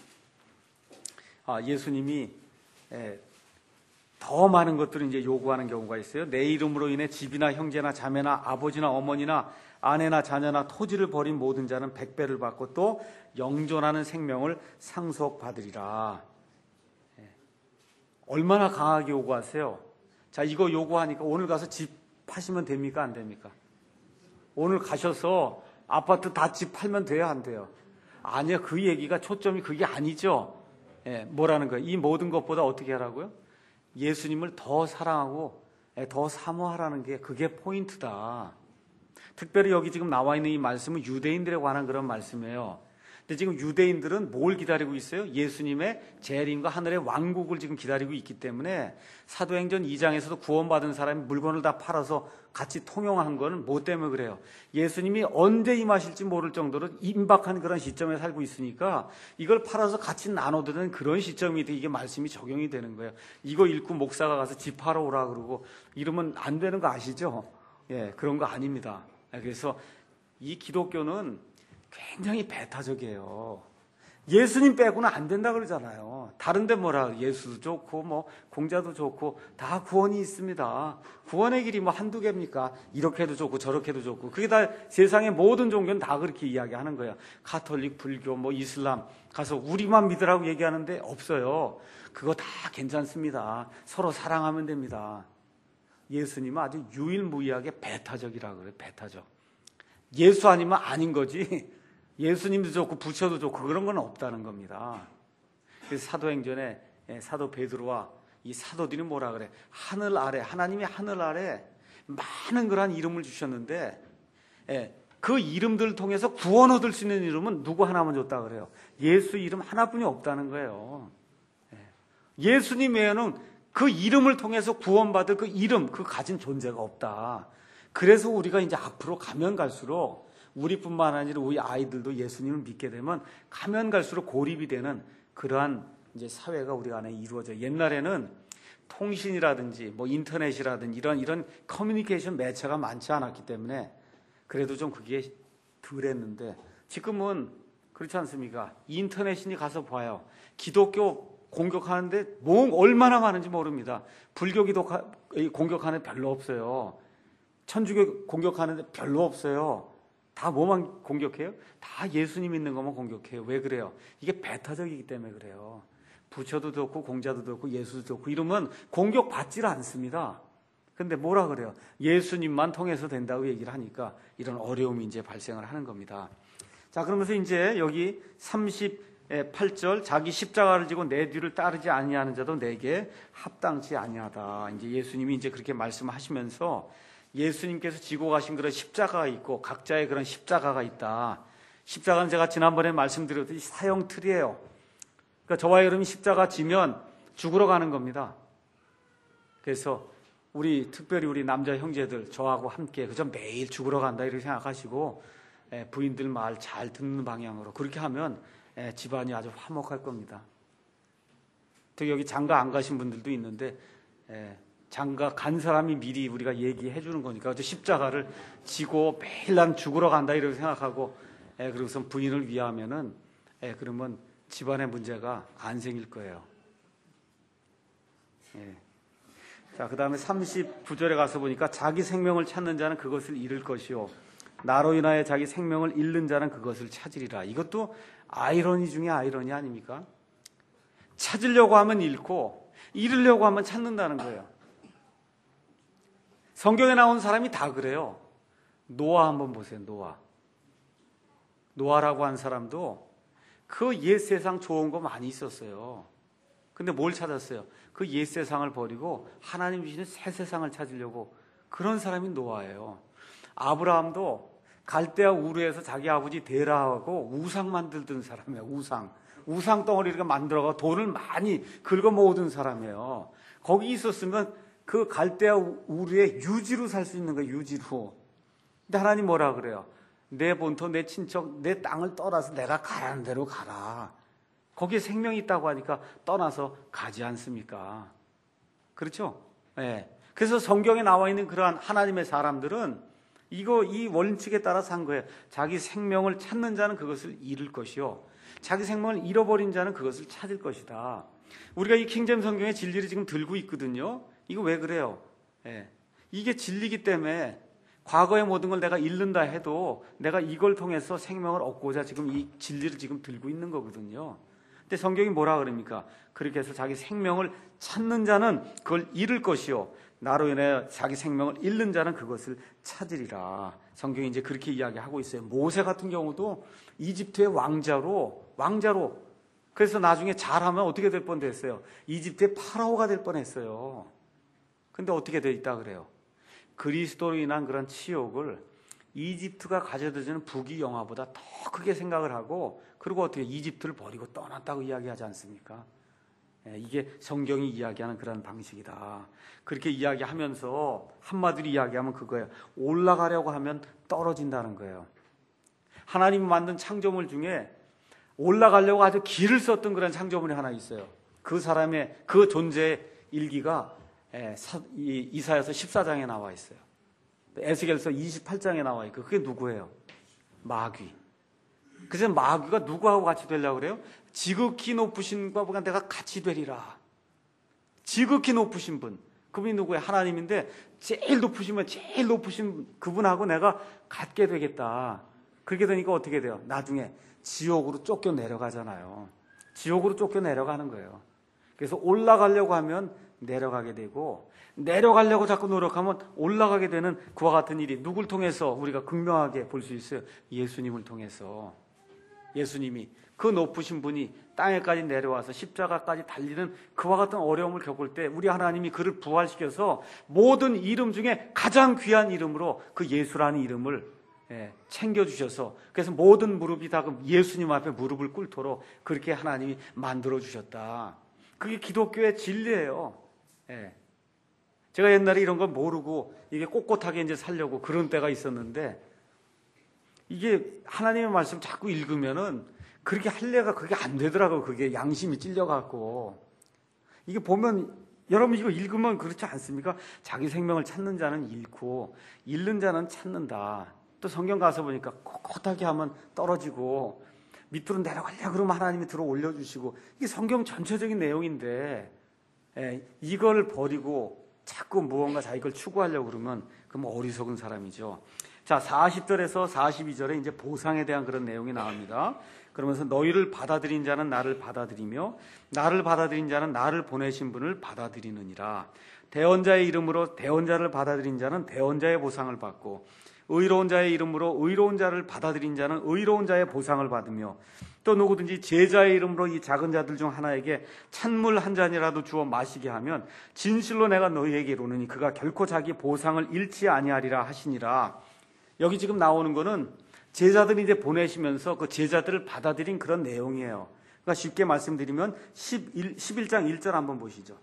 예수님이 더 많은 것들을 이제 요구하는 경우가 있어요. 내 이름으로 인해 집이나 형제나 자매나 아버지나 어머니나 아내나 자녀나 토지를 버린 모든 자는 백배를 받고 또 영존하는 생명을 상속받으리라. 얼마나 강하게 요구하세요? 자, 이거 요구하니까 오늘 가서 집 파시면 됩니까? 안 됩니까? 오늘 가셔서 아파트 다 집 팔면 돼요? 안 돼요? 아니요. 그 얘기가 초점이 그게 아니죠. 예, 뭐라는 거예요? 이 모든 것보다 어떻게 하라고요? 예수님을 더 사랑하고 더 사모하라는 게 그게 포인트다. 특별히 여기 지금 나와 있는 이 말씀은 유대인들에 관한 그런 말씀이에요. 근데 지금 유대인들은 뭘 기다리고 있어요? 예수님의 재림과 하늘의 왕국을 지금 기다리고 있기 때문에 사도행전 이 장에서도 구원받은 사람이 물건을 다 팔아서 같이 통용한 거는 뭐 때문에 그래요? 예수님이 언제 임하실지 모를 정도로 임박한 그런 시점에 살고 있으니까 이걸 팔아서 같이 나눠드는 그런 시점이 돼 이게 말씀이 적용이 되는 거예요. 이거 읽고 목사가 가서 집 팔아 오라 그러고 이러면 안 되는 거 아시죠? 예, 그런 거 아닙니다. 그래서 이 기독교는 굉장히 배타적이에요. 예수님 빼고는 안 된다 그러잖아요. 다른데 뭐라 예수도 좋고 뭐 공자도 좋고 다 구원이 있습니다. 구원의 길이 뭐 한두 개입니까? 이렇게 해도 좋고 저렇게 해도 좋고 그게 다 세상의 모든 종교는 다 그렇게 이야기하는 거예요. 가톨릭, 불교, 뭐 이슬람 가서 우리만 믿으라고 얘기하는데 없어요. 그거 다 괜찮습니다. 서로 사랑하면 됩니다. 예수님은 아주 유일무이하게 배타적이라고 그래요. 배타적. 예수 아니면 아닌 거지. 예수님도 좋고 부처도 좋고 그런 건 없다는 겁니다. 그래서 사도행전에 사도 베드로와 이 사도들이 뭐라 그래? 하늘 아래 하나님이 하늘 아래 많은 그런 이름을 주셨는데 그 이름들을 통해서 구원 얻을 수 있는 이름은 누구 하나만 줬다 그래요. 예수 이름 하나뿐이 없다는 거예요. 예수님 외에는 그 이름을 통해서 구원받을 그 이름, 그 가진 존재가 없다. 그래서 우리가 이제 앞으로 가면 갈수록 우리뿐만 아니라 우리 아이들도 예수님을 믿게 되면 가면 갈수록 고립이 되는 그러한 이제 사회가 우리 안에 이루어져요. 옛날에는 통신이라든지 뭐 인터넷이라든지 이런 이런 커뮤니케이션 매체가 많지 않았기 때문에 그래도 좀 그게 덜했는데 지금은 그렇지 않습니까? 인터넷이니 가서 봐요. 기독교 공격하는데 뭐 얼마나 많은지 모릅니다. 불교 기독 공격하는 별로 없어요. 천주교 공격하는데 별로 없어요. 다 뭐만 공격해요? 다 예수님 있는 것만 공격해요. 왜 그래요? 이게 배타적이기 때문에 그래요. 부처도 좋고 공자도 좋고 예수도 좋고 이러면 공격받질 않습니다. 근데 뭐라 그래요? 예수님만 통해서 된다고 얘기를 하니까 이런 어려움이 이제 발생을 하는 겁니다. 자, 그러면서 이제 여기 삼십팔 절 자기 십자가를 지고 내 뒤를 따르지 아니하는 자도 내게 합당치 아니하다. 이제 예수님이 이제 그렇게 말씀하시면서 예수님께서 지고 가신 그런 십자가가 있고 각자의 그런 십자가가 있다. 십자가는 제가 지난번에 말씀드렸듯이 사형 틀이에요. 그러니까 저와 여러분이 십자가 지면 죽으러 가는 겁니다. 그래서 우리 특별히 우리 남자 형제들 저하고 함께 그저 매일 죽으러 간다 이렇게 생각하시고 부인들 말 잘 듣는 방향으로 그렇게 하면 집안이 아주 화목할 겁니다. 특히 여기 장가 안 가신 분들도 있는데 장가 간 사람이 미리 우리가 얘기해 주는 거니까 십자가를 지고 매일 난 죽으러 간다 이렇게 생각하고 그러고서 부인을 위하면은 그러면 집안의 문제가 안 생길 거예요. 예. 자, 그 다음에 삼십구 절에 가서 보니까 자기 생명을 찾는 자는 그것을 잃을 것이요 나로 인하여 자기 생명을 잃는 자는 그것을 찾으리라. 이것도 아이러니 중에 아이러니 아닙니까? 찾으려고 하면 잃고 잃으려고 하면 찾는다는 거예요. 성경에 나온 사람이 다 그래요. 노아 한번 보세요. 노아. 노아라고 한 사람도 그 옛 세상 좋은 거 많이 있었어요. 근데 뭘 찾았어요? 그 옛 세상을 버리고 하나님 주시는 새 세상을 찾으려고 그런 사람이 노아예요. 아브라함도 갈대아 우르에서 자기 아버지 데라하고 우상 만들던 사람이에요. 우상. 우상 덩어리를 만들어가 돈을 많이 긁어 모으던 사람이에요. 거기 있었으면 그 갈대아 우르의 유지로 살 수 있는 거예요. 유지로. 근데 하나님 뭐라 그래요? 내 본토, 내 친척, 내 땅을 떠나서 내가 가라는 대로 가라. 거기에 생명이 있다고 하니까 떠나서 가지 않습니까? 그렇죠? 네. 그래서 성경에 나와 있는 그러한 하나님의 사람들은 이거 이 원칙에 따라 산 거예요. 자기 생명을 찾는 자는 그것을 잃을 것이요, 자기 생명을 잃어버린 자는 그것을 찾을 것이다. 우리가 이 킹잼 성경의 진리를 지금 들고 있거든요. 이거 왜 그래요? 네. 이게 진리기 때문에 과거의 모든 걸 내가 잃는다 해도 내가 이걸 통해서 생명을 얻고자 지금 이 진리를 지금 들고 있는 거거든요. 근데 성경이 뭐라 그럽니까? 그렇게 해서 자기 생명을 찾는 자는 그걸 잃을 것이요, 나로 인해 자기 생명을 잃는 자는 그것을 찾으리라. 성경이 이제 그렇게 이야기하고 있어요. 모세 같은 경우도 이집트의 왕자로 왕자로 그래서 나중에 잘하면 어떻게 될 뻔했어요? 이집트의 파라오가 될 뻔했어요. 근데 어떻게 돼 있다 그래요? 그리스도로 인한 그런 치욕을 이집트가 가져다주는 부귀 영화보다 더 크게 생각을 하고, 그리고 어떻게 이집트를 버리고 떠났다고 이야기하지 않습니까? 이게 성경이 이야기하는 그런 방식이다. 그렇게 이야기하면서 한마디로 이야기하면 그거예요. 올라가려고 하면 떨어진다는 거예요. 하나님이 만든 창조물 중에 올라가려고 아주 길을 썼던 그런 창조물이 하나 있어요. 그 사람의 그 존재의 일기가 이사야서 십사 장에 나와 있어요. 에스겔서 이십팔 장에 나와 있고, 그게 누구예요? 마귀. 그래서 마귀가 누구하고 같이 되려고 그래요? 지극히 높으신 분과 내가 같이 되리라. 지극히 높으신 분, 그분이 누구예요? 하나님인데 제일 높으신 분, 제일 높으신 그분하고 내가 같게 되겠다. 그렇게 되니까 어떻게 돼요? 나중에 지옥으로 쫓겨 내려가잖아요. 지옥으로 쫓겨 내려가는 거예요. 그래서 올라가려고 하면 내려가게 되고, 내려가려고 자꾸 노력하면 올라가게 되는 그와 같은 일이 누굴 통해서 우리가 극명하게 볼 수 있어요? 예수님을 통해서. 예수님이 그 높으신 분이 땅에까지 내려와서 십자가까지 달리는 그와 같은 어려움을 겪을 때 우리 하나님이 그를 부활시켜서 모든 이름 중에 가장 귀한 이름으로 그 예수라는 이름을 챙겨주셔서, 그래서 모든 무릎이 다 예수님 앞에 무릎을 꿇도록 그렇게 하나님이 만들어주셨다. 그게 기독교의 진리예요. 예. 제가 옛날에 이런 걸 모르고 이게 꼿꼿하게 이제 살려고 그런 때가 있었는데, 이게 하나님의 말씀 자꾸 읽으면은 그렇게 할래가 그게 안 되더라고요. 그게 양심이 찔려갖고. 이게 보면, 여러분 이거 읽으면 그렇지 않습니까? 자기 생명을 찾는 자는 잃고 잃는 자는 찾는다. 또 성경 가서 보니까 꼿꼿하게 하면 떨어지고 밑으로 내려가려 그러면 하나님이 들어 올려주시고, 이게 성경 전체적인 내용인데, 예, 이걸 버리고 자꾸 무언가 자기 걸 추구하려고 그러면 그럼 어리석은 사람이죠. 자, 사십 절에서 사십이 절에 이제 보상에 대한 그런 내용이 나옵니다. 그러면서 너희를 받아들인 자는 나를 받아들이며 나를 받아들인 자는 나를 보내신 분을 받아들이느니라. 대언자의 이름으로 대언자를 받아들인 자는 대언자의 보상을 받고, 의로운 자의 이름으로 의로운 자를 받아들인 자는 의로운 자의 보상을 받으며, 또 누구든지 제자의 이름으로 이 작은 자들 중 하나에게 찬물 한 잔이라도 주어 마시게 하면 진실로 내가 너희에게 이르노니 그가 결코 자기 보상을 잃지 아니하리라 하시니라. 여기 지금 나오는 거는 제자들이 이제 보내시면서 그 제자들을 받아들인 그런 내용이에요. 그러니까 쉽게 말씀드리면 십일, 십일 장 일 절 한번 보시죠.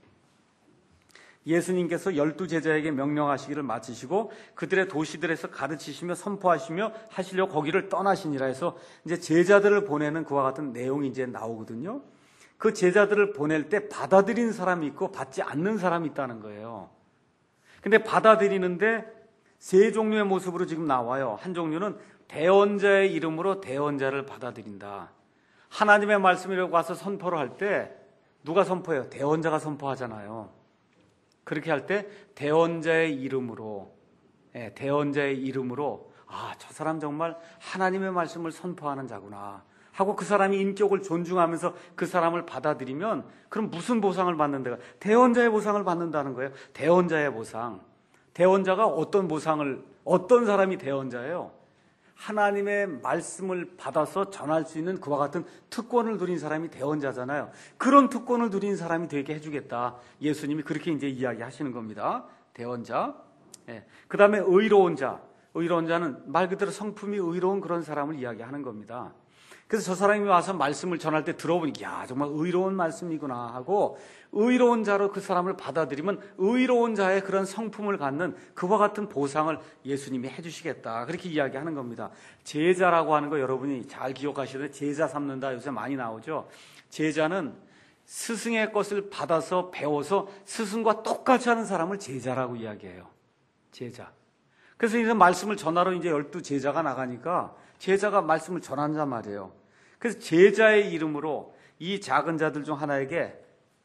예수님께서 열두 제자에게 명령하시기를 마치시고 그들의 도시들에서 가르치시며 선포하시며 하시려 거기를 떠나시니라 해서 이제 제자들을 보내는 그와 같은 내용이 이제 나오거든요. 그 제자들을 보낼 때 받아들인 사람이 있고 받지 않는 사람이 있다는 거예요. 근데 받아들이는데 세 종류의 모습으로 지금 나와요. 한 종류는 대언자의 이름으로 대언자를 받아들인다. 하나님의 말씀이라고 와서 선포를 할 때 누가 선포해요? 대언자가 선포하잖아요. 그렇게 할 때 대언자의 이름으로, 예, 대언자의 이름으로, 아, 저 사람 정말 하나님의 말씀을 선포하는 자구나, 하고 그 사람이 인격을 존중하면서 그 사람을 받아들이면 그럼 무슨 보상을 받는다가? 대언자의 보상을 받는다는 거예요. 대언자의 보상. 대언자가 어떤 보상을, 어떤 사람이 대언자예요? 하나님의 말씀을 받아서 전할 수 있는 그와 같은 특권을 누린 사람이 대언자잖아요. 그런 특권을 누린 사람이 되게 해주겠다. 예수님이 그렇게 이제 이야기하시는 겁니다. 대언자. 예. 그 다음에 의로운 자. 의로운 자는 말 그대로 성품이 의로운 그런 사람을 이야기하는 겁니다. 그래서 저 사람이 와서 말씀을 전할 때 들어보니까 야 정말 의로운 말씀이구나 하고 의로운 자로 그 사람을 받아들이면 의로운 자의 그런 성품을 갖는 그와 같은 보상을 예수님이 해주시겠다. 그렇게 이야기하는 겁니다. 제자라고 하는 거 여러분이 잘 기억하시는데 제자 삼는다 요새 많이 나오죠. 제자는 스승의 것을 받아서 배워서 스승과 똑같이 하는 사람을 제자라고 이야기해요. 제자. 그래서 이제 말씀을 전하러 이제 열두 제자가 나가니까 제자가 말씀을 전한단 말이에요. 그래서 제자의 이름으로 이 작은 자들 중 하나에게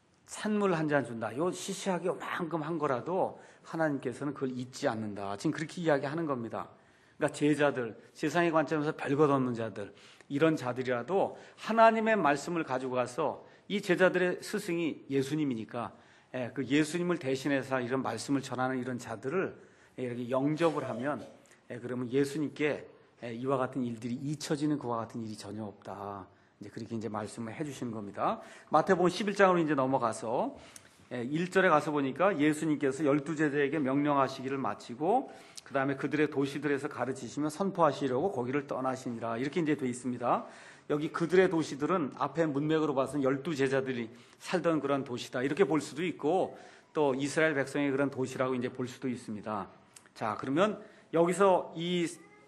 찬물 한 잔 준다. 요 시시하게 요만큼 한 거라도 하나님께서는 그걸 잊지 않는다. 지금 그렇게 이야기하는 겁니다. 그러니까 제자들, 세상의 관점에서 별것 없는 자들, 이런 자들이라도 하나님의 말씀을 가지고 가서 이 제자들의 스승이 예수님이니까 예, 그 예수님을 대신해서 이런 말씀을 전하는 이런 자들을 이렇게 영접을 하면 예, 그러면 예수님께 예, 이와 같은 일들이 잊혀지는 그와 같은 일이 전혀 없다. 이제 그렇게 이제 말씀을 해주시는 겁니다. 마태복음 십일 장으로 이제 넘어가서 예, 일 절에 가서 보니까 예수님께서 열두 제자에게 명령하시기를 마치고 그 다음에 그들의 도시들에서 가르치시며 선포하시려고 거기를 떠나시니라. 이렇게 이제 돼 있습니다. 여기 그들의 도시들은 앞에 문맥으로 봐서는 열두 제자들이 살던 그런 도시다. 이렇게 볼 수도 있고 또 이스라엘 백성의 그런 도시라고 이제 볼 수도 있습니다. 자, 그러면 여기서 이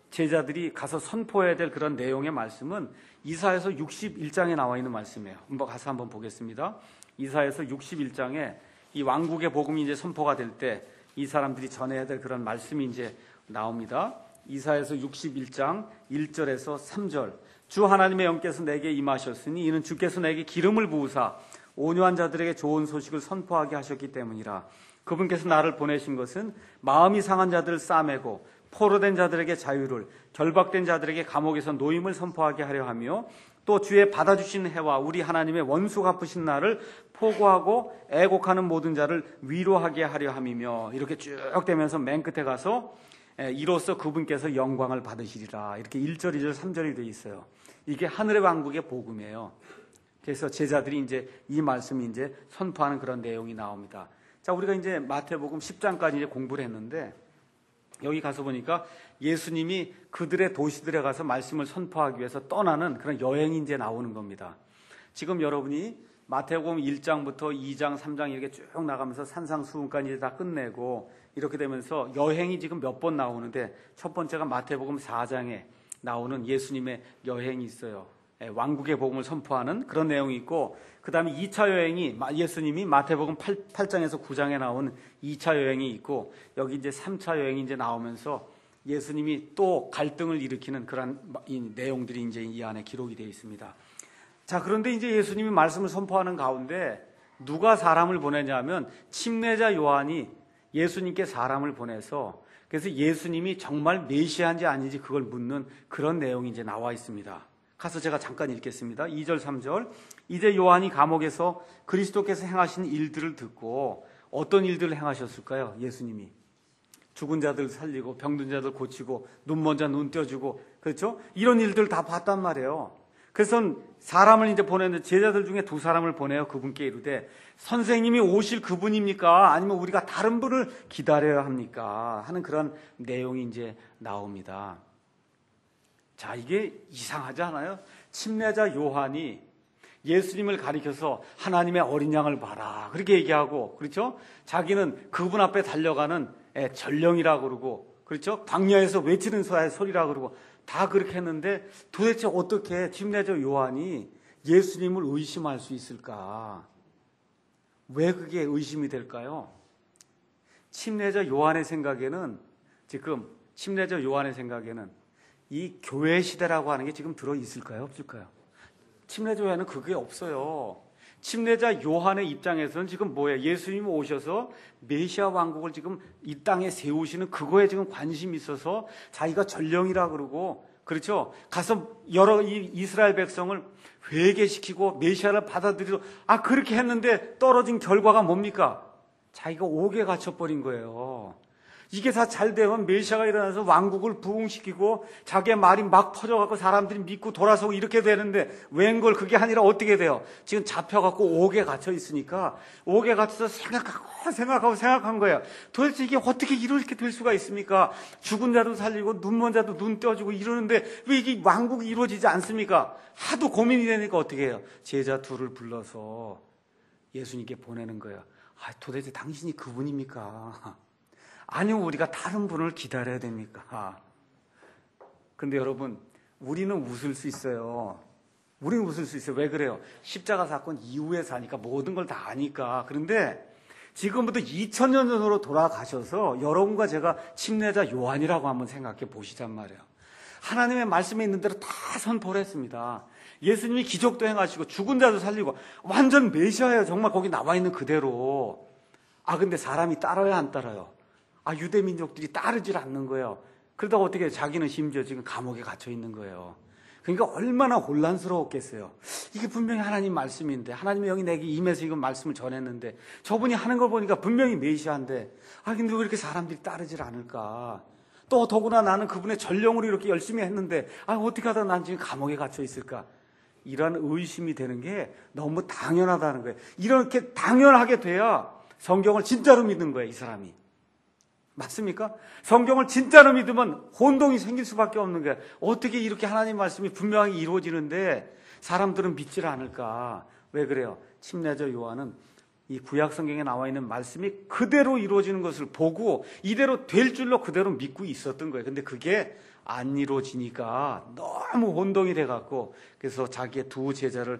제자들이 가서 선포해야 될 그런 내용의 말씀은 이사야서 육십일 장에 나와 있는 말씀이에요. 한번 가서 한번 보겠습니다. 이사야서 육십일 장에 이 왕국의 복음이 이제 선포가 될 때 이 사람들이 전해야 될 그런 말씀이 이제 나옵니다. 이사야서 육십일 장 일 절에서 삼 절. 주 하나님의 영께서 내게 임하셨으니 이는 주께서 내게 기름을 부으사 온유한 자들에게 좋은 소식을 선포하게 하셨기 때문이라. 그분께서 나를 보내신 것은 마음이 상한 자들을 싸매고 포로된 자들에게 자유를, 결박된 자들에게 감옥에서 노임을 선포하게 하려 하며 또 주의 받아주신 해와 우리 하나님의 원수 갚으신 날을 포고하고 애곡하는 모든 자를 위로하게 하려 함이며 이렇게 쭉 되면서 맨 끝에 가서 이로써 그분께서 영광을 받으시리라. 이렇게 일 절, 이 절, 삼 절이 되어 있어요. 이게 하늘의 왕국의 복음이에요. 그래서 제자들이 이제 이 말씀이 이제 선포하는 그런 내용이 나옵니다. 자, 우리가 이제 마태복음 십 장까지 이제 공부를 했는데 여기 가서 보니까 예수님이 그들의 도시들에 가서 말씀을 선포하기 위해서 떠나는 그런 여행이 이제 나오는 겁니다. 지금 여러분이 마태복음 일 장부터 이 장, 삼 장 이렇게 쭉 나가면서 산상수훈까지 이제 다 끝내고 이렇게 되면서 여행이 지금 몇 번 나오는데 첫 번째가 마태복음 사 장에 나오는 예수님의 여행이 있어요. 왕국의 복음을 선포하는 그런 내용이 있고 그 다음에 이 차 여행이 예수님이 마태복음 팔 장에서 구 장에 나온 이 차 여행이 있고 여기 이제 삼 차 여행이 이제 나오면서 예수님이 또 갈등을 일으키는 그런 내용들이 이제 이 안에 기록이 되어 있습니다. 자, 그런데 이제 예수님이 말씀을 선포하는 가운데 누가 사람을 보내냐면 침례자 요한이 예수님께 사람을 보내서 그래서 예수님이 정말 메시아인지 아닌지 그걸 묻는 그런 내용이 이제 나와 있습니다. 가서 제가 잠깐 읽겠습니다. 이 절, 삼 절. 이제 요한이 감옥에서 그리스도께서 행하신 일들을 듣고 어떤 일들을 행하셨을까요? 예수님이 죽은 자들 살리고 병든 자들 고치고 눈 먼 자 눈 떼어주고 그렇죠? 이런 일들을 다 봤단 말이에요. 그래서 사람을 이제 보내는데 제자들 중에 두 사람을 보내요. 그분께 이르되 선생님이 오실 그분입니까? 아니면 우리가 다른 분을 기다려야 합니까? 하는 그런 내용이 이제 나옵니다. 자, 이게 이상하지 않아요? 침례자 요한이 예수님을 가리켜서 하나님의 어린 양을 봐라 그렇게 얘기하고 그렇죠? 자기는 그분 앞에 달려가는 전령이라고 그러고 그렇죠? 광야에서 외치는 소리라고 그러고 다 그렇게 했는데 도대체 어떻게 침례자 요한이 예수님을 의심할 수 있을까? 왜 그게 의심이 될까요? 침례자 요한의 생각에는 지금 침례자 요한의 생각에는 이 교회 시대라고 하는 게 지금 들어있을까요? 없을까요? 침례자 요한은 그게 없어요. 침례자 요한의 입장에서는 지금 뭐예요? 예수님이 오셔서 메시아 왕국을 지금 이 땅에 세우시는 그거에 지금 관심이 있어서 자기가 전령이라 그러고 그렇죠? 가서 여러 이 이스라엘 백성을 회개시키고 메시아를 받아들이고, 아, 그렇게 했는데 떨어진 결과가 뭡니까? 자기가 옥에 갇혀버린 거예요. 이게 다 잘 되면 메시아가 일어나서 왕국을 부흥시키고 자기의 말이 막 퍼져갖고 사람들이 믿고 돌아서고 이렇게 되는데, 웬걸 그게 아니라 어떻게 돼요? 지금 잡혀갖고 옥에 갇혀 있으니까 옥에 갇혀서 생각하고 생각하고 생각한 거예요. 도대체 이게 어떻게 이렇게 될 수가 있습니까? 죽은 자도 살리고 눈먼 자도 눈 떼어주고 이러는데 왜 이게 왕국이 이루어지지 않습니까? 하도 고민이 되니까 어떻게 해요? 제자 둘을 불러서 예수님께 보내는 거예요. 아, 도대체 당신이 그분입니까? 아니면 우리가 다른 분을 기다려야 됩니까? 근데 여러분, 우리는 웃을 수 있어요. 우리는 웃을 수 있어요. 왜 그래요? 십자가 사건 이후에 사니까 모든 걸 다 아니까. 그런데 지금부터 이천 년 전으로 돌아가셔서 여러분과 제가 침례자 요한이라고 한번 생각해 보시잔 말이에요. 하나님의 말씀에 있는 대로 다 선포를 했습니다. 예수님이 기적도 행하시고 죽은 자도 살리고 완전 메시아예요. 정말 거기 나와 있는 그대로. 아, 근데 사람이 따라야 안 따라요? 아, 유대 민족들이 따르질 않는 거예요. 그러다가 어떻게 해요? 자기는 심지어 지금 감옥에 갇혀 있는 거예요. 그러니까 얼마나 혼란스러웠겠어요. 이게 분명히 하나님 말씀인데, 하나님이 여기 내게 임해서 이건 말씀을 전했는데, 저분이 하는 걸 보니까 분명히 메시아인데, 아, 근데 왜 이렇게 사람들이 따르질 않을까? 또 더구나 나는 그분의 전령으로 이렇게 열심히 했는데, 아, 어떻게 하다 난 지금 감옥에 갇혀 있을까? 이런 의심이 되는 게 너무 당연하다는 거예요. 이렇게 당연하게 돼야 성경을 진짜로 믿는 거예요, 이 사람이. 맞습니까? 성경을 진짜로 믿으면 혼동이 생길 수밖에 없는 거예요. 어떻게 이렇게 하나님 말씀이 분명하게 이루어지는데 사람들은 믿질 않을까? 왜 그래요? 침례자 요한은 이 구약 성경에 나와 있는 말씀이 그대로 이루어지는 것을 보고 이대로 될 줄로 그대로 믿고 있었던 거예요. 근데 그게 안 이루어지니까 너무 혼동이 돼갖고, 그래서 자기의 두 제자를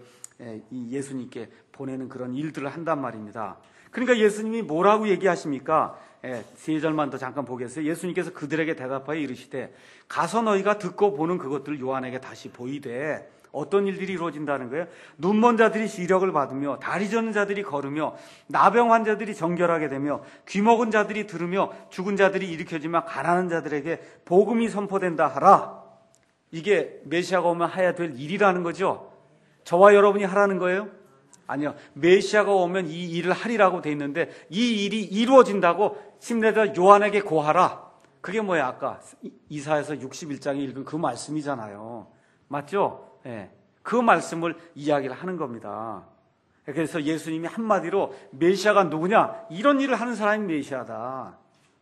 예수님께 보내는 그런 일들을 한단 말입니다. 그러니까 예수님이 뭐라고 얘기하십니까? 예, 세 절만 더 잠깐 보겠어요. 예수님께서 그들에게 대답하여 이르시되, 가서 너희가 듣고 보는 그것들을 요한에게 다시 보이되, 어떤 일들이 이루어진다는 거예요? 눈먼 자들이 시력을 받으며, 다리 저는 자들이 걸으며, 나병 환자들이 정결하게 되며, 귀 먹은 자들이 들으며, 죽은 자들이 일으켜지며, 가난한 자들에게 복음이 선포된다 하라. 이게 메시아가 오면 해야 될 일이라는 거죠. 저와 여러분이 하라는 거예요? 아니요. 메시아가 오면 이 일을 하리라고 돼 있는데, 이 일이 이루어진다고 침례자 요한에게 고하라. 그게 뭐야? 아까 이사야서 육십일 장에 읽은 그 말씀이잖아요. 맞죠? 예. 그 말씀을 이야기를 하는 겁니다. 그래서 예수님이 한마디로 메시아가 누구냐? 이런 일을 하는 사람이 메시아다.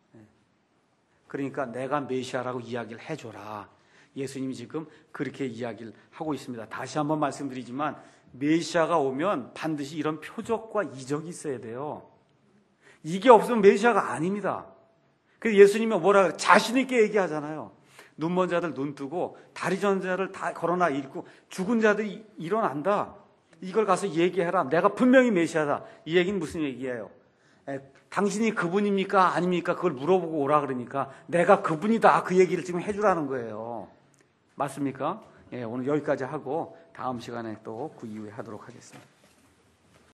그러니까 내가 메시아라고 이야기를 해줘라. 예수님이 지금 그렇게 이야기를 하고 있습니다. 다시 한번 말씀드리지만, 메시아가 오면 반드시 이런 표적과 이적이 있어야 돼요. 이게 없으면 메시아가 아닙니다. 그래서 예수님이 뭐라 그래? 자신 있게 얘기하잖아요. 눈먼 자들 눈 뜨고, 다리 저는 자를 다 걸어나 읽고, 죽은 자들이 일어난다. 이걸 가서 얘기해라. 내가 분명히 메시아다. 이 얘기는 무슨 얘기예요? 에, 당신이 그분입니까? 아닙니까? 그걸 물어보고 오라 그러니까 내가 그분이다. 그 얘기를 지금 해주라는 거예요. 맞습니까? 예, 오늘 여기까지 하고 다음 시간에 또 그 이후에 하도록 하겠습니다.